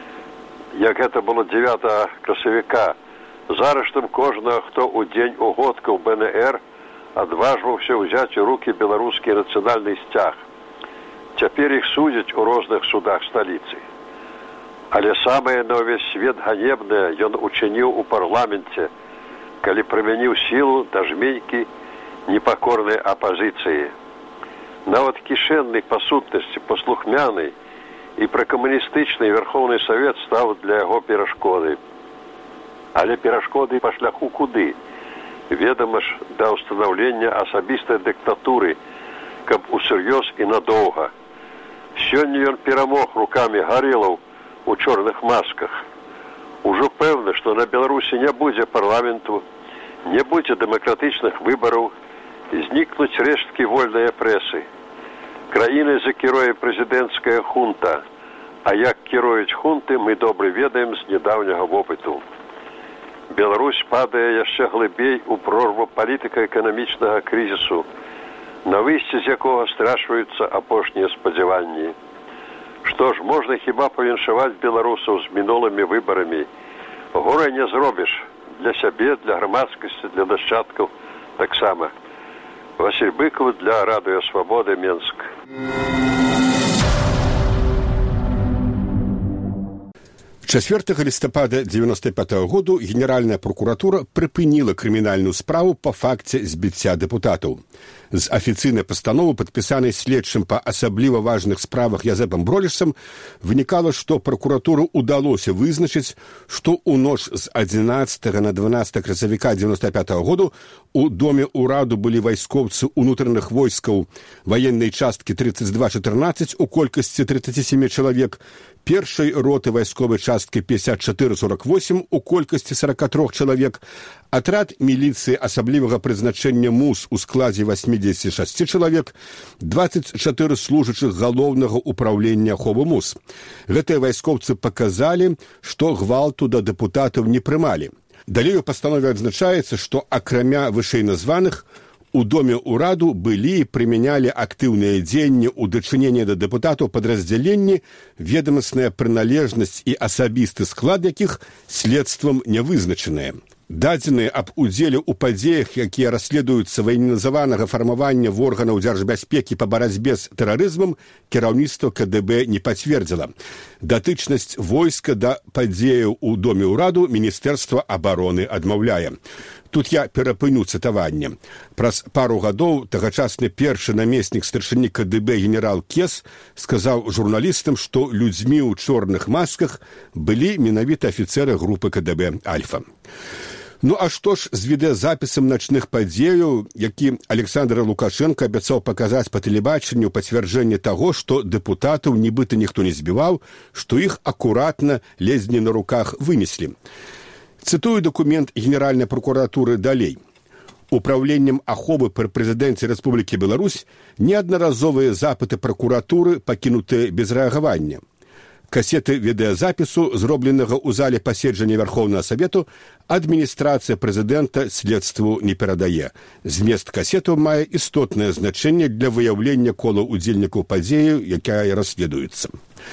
як гэта было дзевятага красавіка, зараштам кожнага, хто ў дзень угодкаў БНР адважваўся ўзяць у рукі беларускі нацыянальны сцяг. Цяпер іх судзяць у розных судах сталіцы. Але самае на ўвесь свет ганебнае ён учыніў у парламенце, калі прымяніў сілу да жменькі непакорнай апазіцыі. Нават кішэнны па сутнасці, паслухмяны і пракамуністычны Верховны Савет стаў для яго перашкодай. Але перашкоды па шляху куды? Ведама ж, да ўстанаўлення асабістай дыктатуры, каб усур'ёз і надоўга. Сёння ён перамог рукамі гарэлаў у чорных масках. Ужо пэўна, што на Беларусі не будзе парламенту, не будзе дэмакратычных выбараў, знікнуць рэшткі вольныя прэсы. Краінай закіруе прэзідэнцкая хунта, а як кіруюць хунты, мы добра ведаем з нядаўняга вопыту. Беларусь падае яшчэ глыбей у прорву палітыка-эканамічнага крызісу, на выйсці з якога страчваюцца апошнія спадзяванні. Што ж, можна хіба павіншаваць беларусаў з мінулымі выбарамі. Горай не зробіш для сябе, для грамадскасці, для нашчадкаў таксама. Васіль Быкаў для Радыё Свабоды, Менск. чацвёртага лістапада дзевяноста пятага году Генеральная прокуратура прыпыніла крымінальную справу па факце збіцця дэпутатаў. З афіцыйнай пастановы, падпісанай следчым па асабліва важных справах Язэпам Бролішам, вынікала, што пракуратуру ўдалося вызначыць, што ў ноч з адзінаццатага на дванаццатае красавіка дзевяноста пятага году у доме ўраду былі вайскоўцы ўнутраных войскаў ваеннай часткі тридцать два чатырнаццаць у колькасці тридцать семь чалавек, першай роты вайсковай часткі пятьдесят четыре сорок восемь у колькасці сорок три чалавек, атрад міліцыі асаблівага прызначэння МУС у складзе восемьдесят шесть чалавек, двадцать четыре служачых галоўнага ўпраўлення аховы МУС. Гэтыя вайскоўцы паказалі, што гвалту да дэпутатаў не прымалі. Далей у пастанове адзначаецца, што акрамя вышэйназваных у доме ўраду былі і прымянялі актыўныя дзеянні ў дачыненні да дэпутатаў падраздзяленні, ведамасная прыналежнасць і асабісты склад якіх следствам не вызначаныя. Дадзеныя аб удзеле ў падзеях, якія расследуюцца ваенізаванага фармавання в органаў дзяржбяспекі па барацьбе з тэрарызмам, кіраўніцтва КДБ не пацвердзіла. Датычнасць войска да падзеяў у доме ўраду Міністэрства абароны адмаўляе. Тут я перапыню цытаванне. Праз пару гадоў тагачасны першы намеснік старшыні КДБ генерал Кес сказаў журналістам, што людзьмі ў чорных масках былі менавіта афіцэры групы КДБ «Альфа». Ну а што ж з відэазапісам начных падзеяў, які Александр Лукашенко абяцаў паказаць па тэлебачанню пацвярджэнне таго, што дэпутатаў нібыта ніхто не збіваў, што іх акуратна ледзь не на руках вынеслі. Цытую дакумент Генеральнай прокуратуры далей. Управленнем аховы пры прэзідэнце Рэспублікі Беларусь неаднаразовыя запыты пракуратуры пакінутыя без рэагавання. Касеты відэазапісу, зробленага ў зале паседжання Верховнага Савету, адміністрацыя прэзідэнта следству не перадае. Змест касетаў мае істотнае значэнне для выяўлення кола удзельнікаў падзею, якая расследуецца.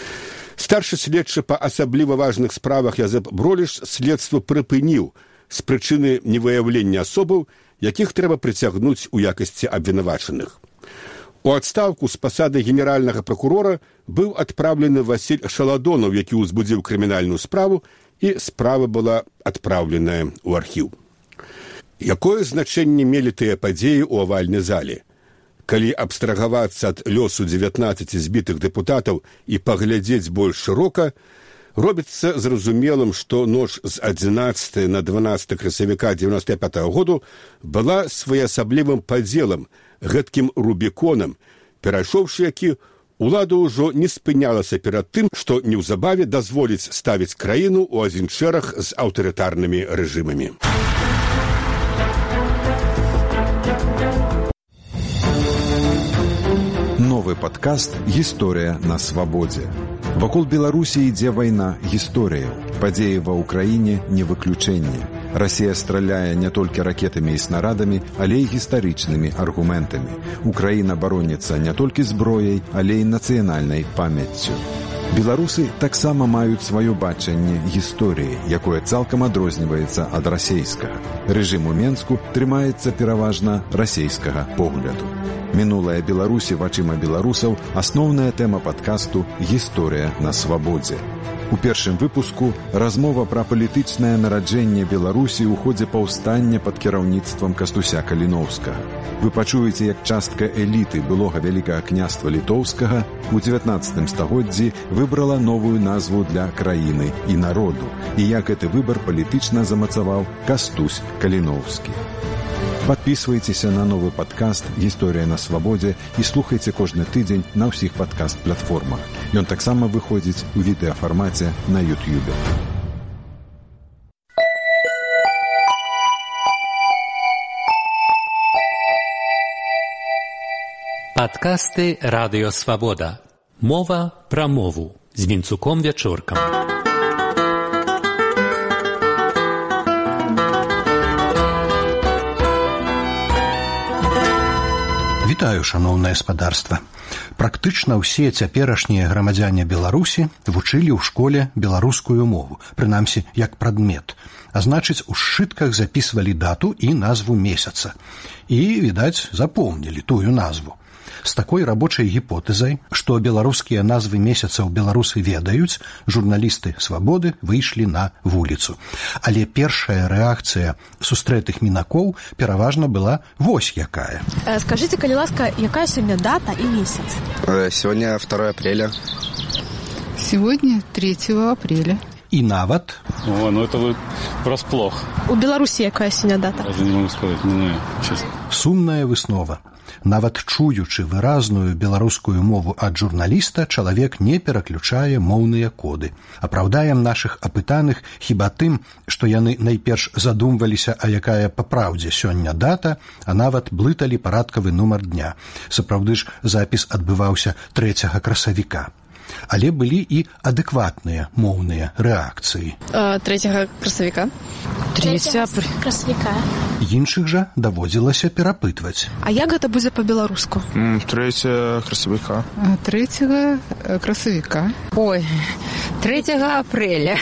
Старшы следчы па асабліва важных справах Язэп Броліш следства прыпыніў з прычыны невыяўлення асобаў, якіх трэба прыцягнуць у якасці абвінавачаных. У адстаўку з пасады генеральнага пракурора быў адпраўлены Васіль Шаладонаў, які ўзбудзіў крымінальную справу, і справа была адпраўленая ў архіў. Якое значэнне мелі тыя падзеі ў авальнай зале? Калі абстрагавацца ад лёсу дзевятнаццаці збітых дэпутатаў і паглядзець больш шырока, робіцца зразумелым, што ноч з адзінаццатага на дванаццатае красавіка дзевяноста пятага году была своеасаблівым падзелам, гэткім рубіконам, перайшоўшы які, улада ўжо не спынялася перад тым, што неўзабаве дазволіць ставіць краіну ў адзін шэраг з аўтарытарнымі рэжымамі. Новы падкаст «Гісторыя на свабодзе». Вакол Беларусі ідзе вайна гісторыяў. Падзеі ва ўкраіне не выключэнне. Расія страляе не толькі ракетамі і снарадамі, але і гістарычнымі аргументамі. Украіна бароніцца не толькі зброяй, але і нацыянальнай памяццю. Беларусы таксама маюць сваё бачанне гісторыі, якое цалкам адрозніваецца ад расейскага. Рэжым у Менску трымаецца пераважна расейскага погляду. Мінулае Беларусі вачыма беларусаў – асноўная тэма падкасту «Гісторыя на свабодзе». У першым выпуску размова пра палітычнае нараджэнне Беларусі ў ходзе паўстання пад кіраўніцтвам Кастуся Каліноўскага. Вы пачуеце, як частка эліты былога вялікага княства літоўскага у дзевятнаццатым стагоддзі выбрала новую назву для краіны і народу, і як гэты выбар палітычна замацаваў Кастусь Каліноўскі. Падпісвайцеся на новы падкаст «Гісторыя на свабодзе» і слухайце кожны тыдзень на ўсіх падкаст-платформах. Ён таксама выходзіць у відэафармаце на ютьюбе. Падкасты «Радыё Свабода». Мова пра мову з Вінцуком Вячоркам. Вітаю, шаноўнае спадарства. Практычна ўсе цяперашнія грамадзяне Беларусі вучылі ў школе беларускую мову, прынамсі як прадмет, а значыць, у сшытках запісвалі дату і назву месяца. І, відаць, запомнілі тую назву. З такой рабочай гіпотэзай, што беларускія назвы месяцаў беларусы ведаюць, журналісты «Свабоды» выйшлі на вуліцу. Але першая рэакцыя сустрэтых мінакоў пераважна была вось якая. Скажите, калі ласка, якая сёння дата и месяц? Сегодня второе апреля. Сегодня третьего апреля. И нават... О, ну это вы врасплох. У Беларуси якая сёння дата? Даже не могу сказать, не знаю, честно. Сумная выснова. Нават чуючы выразную беларускую мову ад журналіста, чалавек не пераключае моўныя коды. Апраўдаем нашых апытаных хіба тым, што яны найперш задумваліся, а якая па праўдзе сёння дата, а нават блыталі парадкавы нумар дня. Сапраўды ж запіс адбываўся трэцяга красавіка. Але былі і адэкватныя моўныя рэакцыі. Трэцяга красавіка. Трэцяга красавіка. Іншых жа даводзілася перапытваць. А як гэта будзе па-беларуску? Трэцяга красавіка. Трэцяга красавіка. Ой, трэцяга апрэля.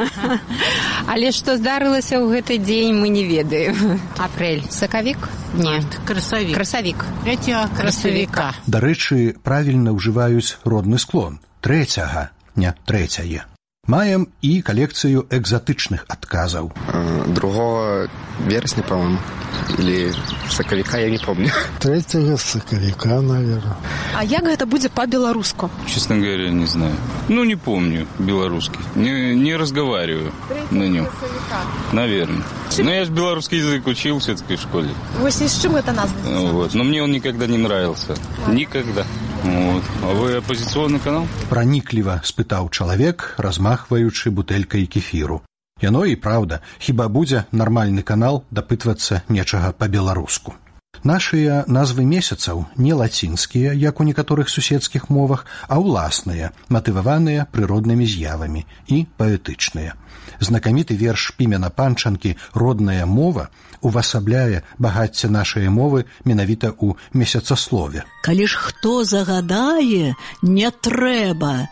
Але што здарылася ў гэты дзень, мы не ведаем. Апрэль. Сакавік? Не. Красавік. Красавік. Трэцяга красавіка. Дарэчы, правільна ўжываюць родны склон. Трэцяга, не трэцяе. Маем і калекцыю экзатычных адказаў. Другого вересня, по-моему. Или сакавіка, я не помню. Третьего сакавіка, наверное. А як гэта будзе по-беларуску? Честно говоря, не знаю. Ну, не помню белорусский. Не, не разговариваю на нем. Наверное. Но я же белорусский язык учил все-таки в школе. Вот с чем это назва? Вот. Но мне он никогда не нравился. Никогда. Вот. А вы оппозиционный канал? Пранікліва спытаў чалавек, размахваючы бутэлькай кефіру. Яно і праўда, хіба будзе нармальны канал дапытвацца нечага па-беларуску. Нашыя назвы месяцаў не лацінскія, як у некаторых суседскіх мовах, а ўласныя, матываваныя прыроднымі з'явамі і паэтычныя. Знакаміты верш Пімена Панчанкі «Родная мова» увасабляе багацце нашай мовы менавіта ў месяцаслове. Калі ж хто загадае, не трэба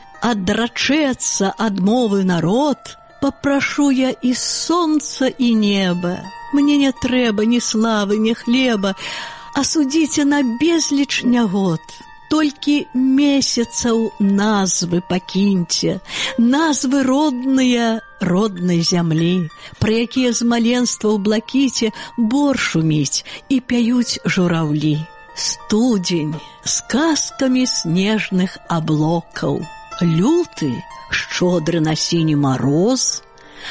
адрачэцца ад мовы народ, папрашу я і сонца, і неба. Мне не трэба ні славы, ні хлеба, а судзіце на безліч нягод. Толькі месяцаў назвы пакіньце, назвы родныя роднай зямлі, пра якія з маленства ў блакіце бор шуміць і пяюць жураўлі. Студзень з казкамі снежных аблокаў, люты шчодры на сіні мароз,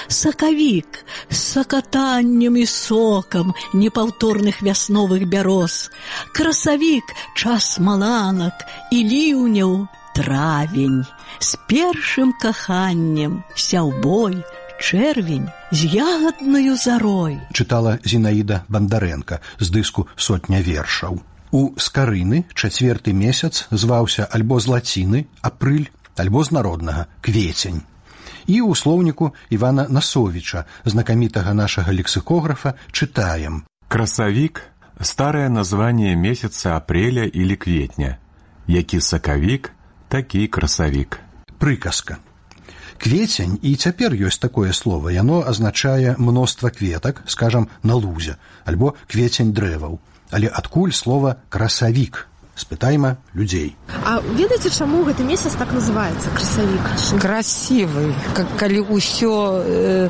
сакавік з сакатаннем і сокам непаўторных вясновых бяроз, красавік час маланак і ліўняў, травень з першым каханнем, сяўбой, чэрвень з ягаднаю зарой. Чытала Зінаіда Бандарэнка з дыску «Сотня вершаў». У скарыны чацверты месяц зваўся альбо з лаціны апрыль, альбо з народнага квецень. І ў слоўніку Івана Насовіча, знакамітага нашага лексикографа, чытаем. Красавік – старое название месяца апреля или кветня. Які сакавік, такі красавік. Прыказка. Квецень, і цяпер ёсць такое слово, яно азначае мноства кветак, скажам, на лузе, альбо квецень дрэваў. Але адкуль слова красавік? Спытайма людзей. А ведаеце, чаму гэты месяц так называецца, красавік? Красивый, как калі ўсё э,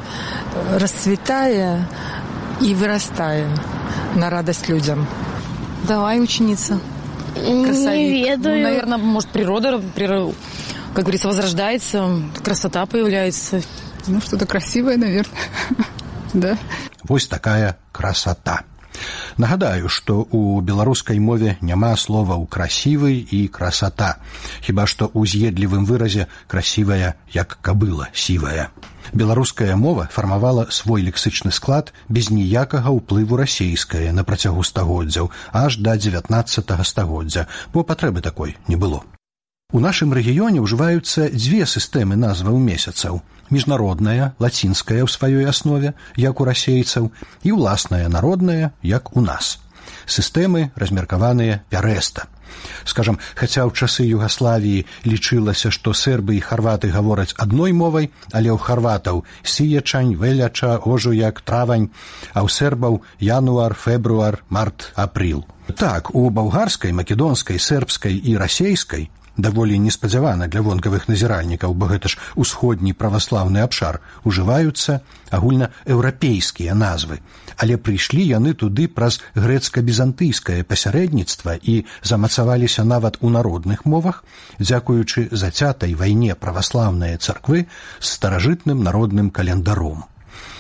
расцветае и вырастае на радость людям. Давай, ученица. Красавик. Не ведаю. Ну, наверное, может, природа, природа, как говорится, возрождается, красота появляется. Ну, что-то красивое, наверное. Да. Вось такая красота. Нагадаю, што ў беларускай мове няма словаў красівы і красота, хіба што ў з'едлівым выразе красівая, як кабыла сівая. Беларуская мова фармавала свой лексычны склад без ніякага ўплыву расейскае на працягу стагоддзяў, аж да дзевятнаццатага стагоддзя, бо патрэбы такой не было. У нашым рэгіёне ўжываюцца дзве сістэмы назваў месяцаў. Міжнародная, лацінская ў сваёй аснове, як у расейцаў, і ўласная народная, як у нас. Сістэмы размеркаваныя пярэста. Скажам, хаця ў часы Югаславіі лічылася, што сербы і харваты гавораць адной мовай, але ў харватаў сіячань, веляча, ожуяк, травань, а ў сербаў януар, фебруар, март, април. Так, у балгарскай, македонскай, сербскай і расейскай, даволі неспадзявана для вонкавых назіральнікаў, бо гэта ж усходні праваслаўны абшар, ужываюцца агульнаеўрапейскія назвы, але прыйшлі яны туды праз грэцка-бізантыйскае пасярэдніцтва і замацаваліся нават у народных мовах, дзякуючы зацятай вайне праваслаўныя царквы з старажытным народным календаром.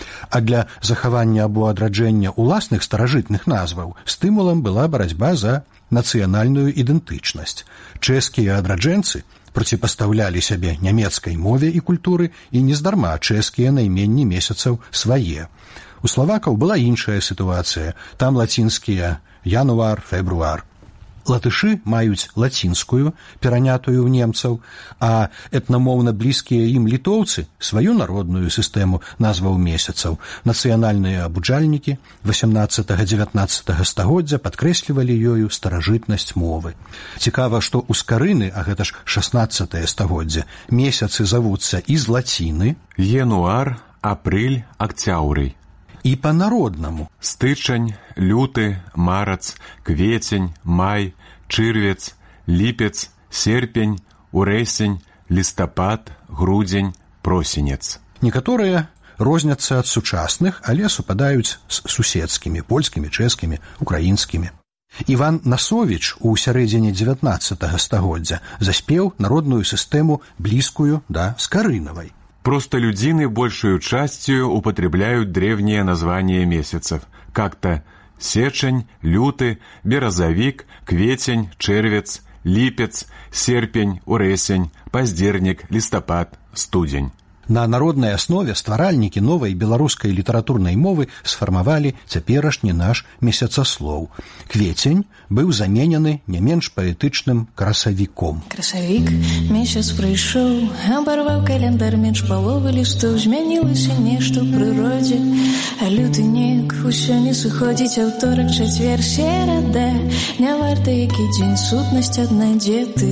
А для захавання або адраджэння ўласных старажытных назваў стымулам была барацьба за нацыянальную ідэнтычнасць. Чэшскія адраджэнцы проціпастаўлялі сябе нямецкай мове і культуры, і нездарма чэшскія найменні месяцаў свае. У славакаў была іншая сітуацыя. Там лацінскія януар, фебруар. Латышы маюць лацінскую, перанятую ў немцаў, а этнамоўна блізкія ім літоўцы сваю народную сістэму назваў месяцаў. Нацыянальныя абуджальнікі васямнаццатага-дзевятнаццатага стагоддзя падкрэслівалі ёю старажытнасць мовы. Цікава, што ў скарыны, а гэта ж шаснаццатае стагоддзе, месяцы завуцца і з лаціны януар, апрыль, акцяўрый. І па-народнаму стычань, люты, марац, кветень, май, чырвец, ліпец, серпень, урэсень, лістапад, грудзень, просенец. Некаторыя розняцца ад сучасных, але супадаюць з суседскімі, польскімі, чэшскімі, украінскімі. Іван Насовіч у сярэдзіне дзевятнаццатага стагоддзя заспеў народную сістэму блізкую да скарынавай. Простолюдины большую частью употребляют древние названия месяцев, как-то сечень, люты, березовик, кветень, червец, липец, серпень, уресень, поздерник, листопад, студень. На народнай аснове стваральнікі новай беларускай літаратурнай мовы сфармавалі цяперашні наш месяцаслоў. Кветень быў заменены не менш паэтычным красавіком. Красавік месяц прыйшоў, абарваў каляндар менш паловы лістоў, змянілася нешта ў прыродзе, а люты неяк усё не сыходзіць, аўторак, чацвер, серада, не варта які дзень, сутнасць адна, дзе ты?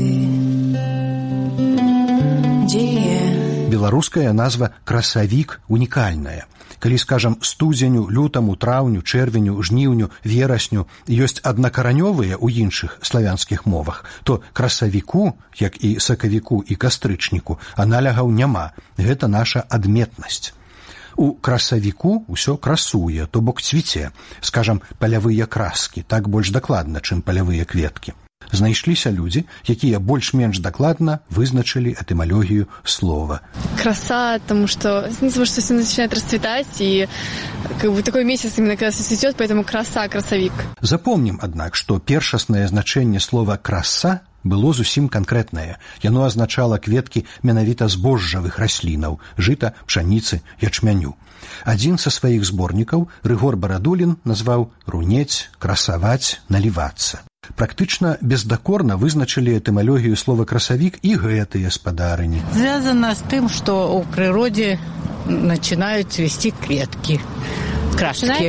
Дзе я? Беларуская назва красавік унікальная. Калі, скажам, студзеню, лютаму, траўню, чэрвеню, жніўню, верасню ёсць аднакаранёвыя ў іншых славянскіх мовах, то красавіку, як і сакавіку і кастрычніку, аналягаў няма. Гэта наша адметнасць. У красавіку ўсё красуе, то бок цвіце, скажам, палявыя краскі, так больш дакладна, чым палявыя кветкі. Знайшліся людзі, якія больш-менш дакладна вызначылі этымалогію слова. Краса, потому что, не знаю, что все начинает расцветать, и как бы такой месяц именно когда все цветет, поэтому краса, красавик. Запомнім, аднак, што першаснае значэнне слова «краса» было зусім канкрэтнае. Яно азначала кветкі менавіта збожжавых раслінаў – жыта, пшаніцы, ячмяню. Адзін са сваіх зборнікаў, Рыгор Барадулін, назваў «рунець», «красаваць», «налівацца». Практычна бездакорна вызначылі этымалогію слова «красавік» і гэтыя спадарыні. Звязано с тем, что в природе начинают цвести клетки. Краски.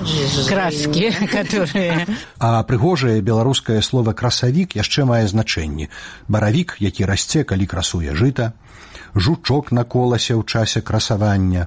Краски, которые... А прыгожае беларускае слова «красавік» яшчэ мае значэнні. Баравік, які расце, калі красуе жыта, жучок на коласе ў часе красавання,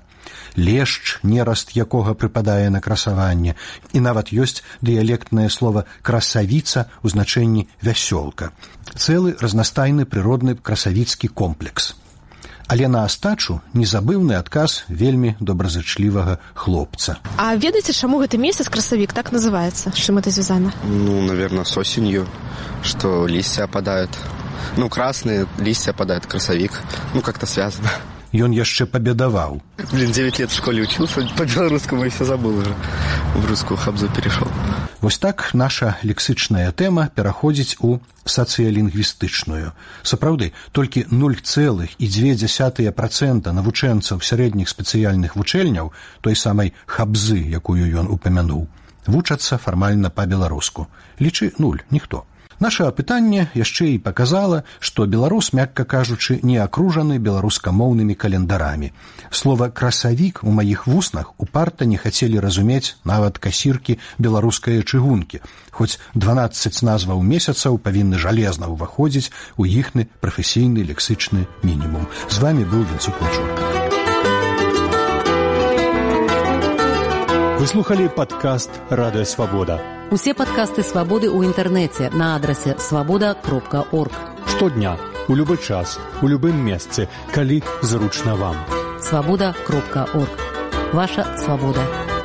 лешч, нераст якога прыпадае на красаванне, і нават ёсць дыялектнае слова «красавіца» у значэнні «вясёлка». Цэлы разнастайны прыродны красавіцкі комплекс. Але на астачу незабыўны адказ вельмі добразычлівага хлопца. А ведаеце, чаму гэты месяц красавік так называецца? З чым это звязана? Ну, наверное, с осенью, что листья опадают. Ну, красные листья опадают, красавик. Ну, как-то связано. Ён яшчэ пабедаваў. Блин, девять лет в школе учился, по-белорусскому и все забыл уже. В русскую хабзу перешел. Вось так наша лексычная тэма пераходзіць у сацыялінгвістычную. Сапраўды, толькі нуль цэлых дзве дзесятыя працэнта навучэнцаў сярэдніх спецыяльных вучэльняў, той самай хабзы, якую ён упамянуў, вучацца фармальна па-беларуску. Лічы нуль, ніхто. Наша апытанне яшчэ і паказала, што беларус, мякка кажучы, не акружаны беларускамоўнымі календарамі. Слова «красавік» у маіх вуснах упарта не хацелі разумець нават касіркі беларускае чыгункі, хоць дванаццаць назваў месяцаў павінны жалезна ўваходзіць у іхны прафесійны лексычны мінімум. З вамі быў Вінцук Мачурка. Вы Вы слухали падкаст «Радыё Свабода». Усе падкасты «Свабоды» ў інтэрнэце на адрасе свабода кропка орг. Штодня, у любы час, у любым месцы, калі зручна вам. свабода кропка орг. Ваша свабода.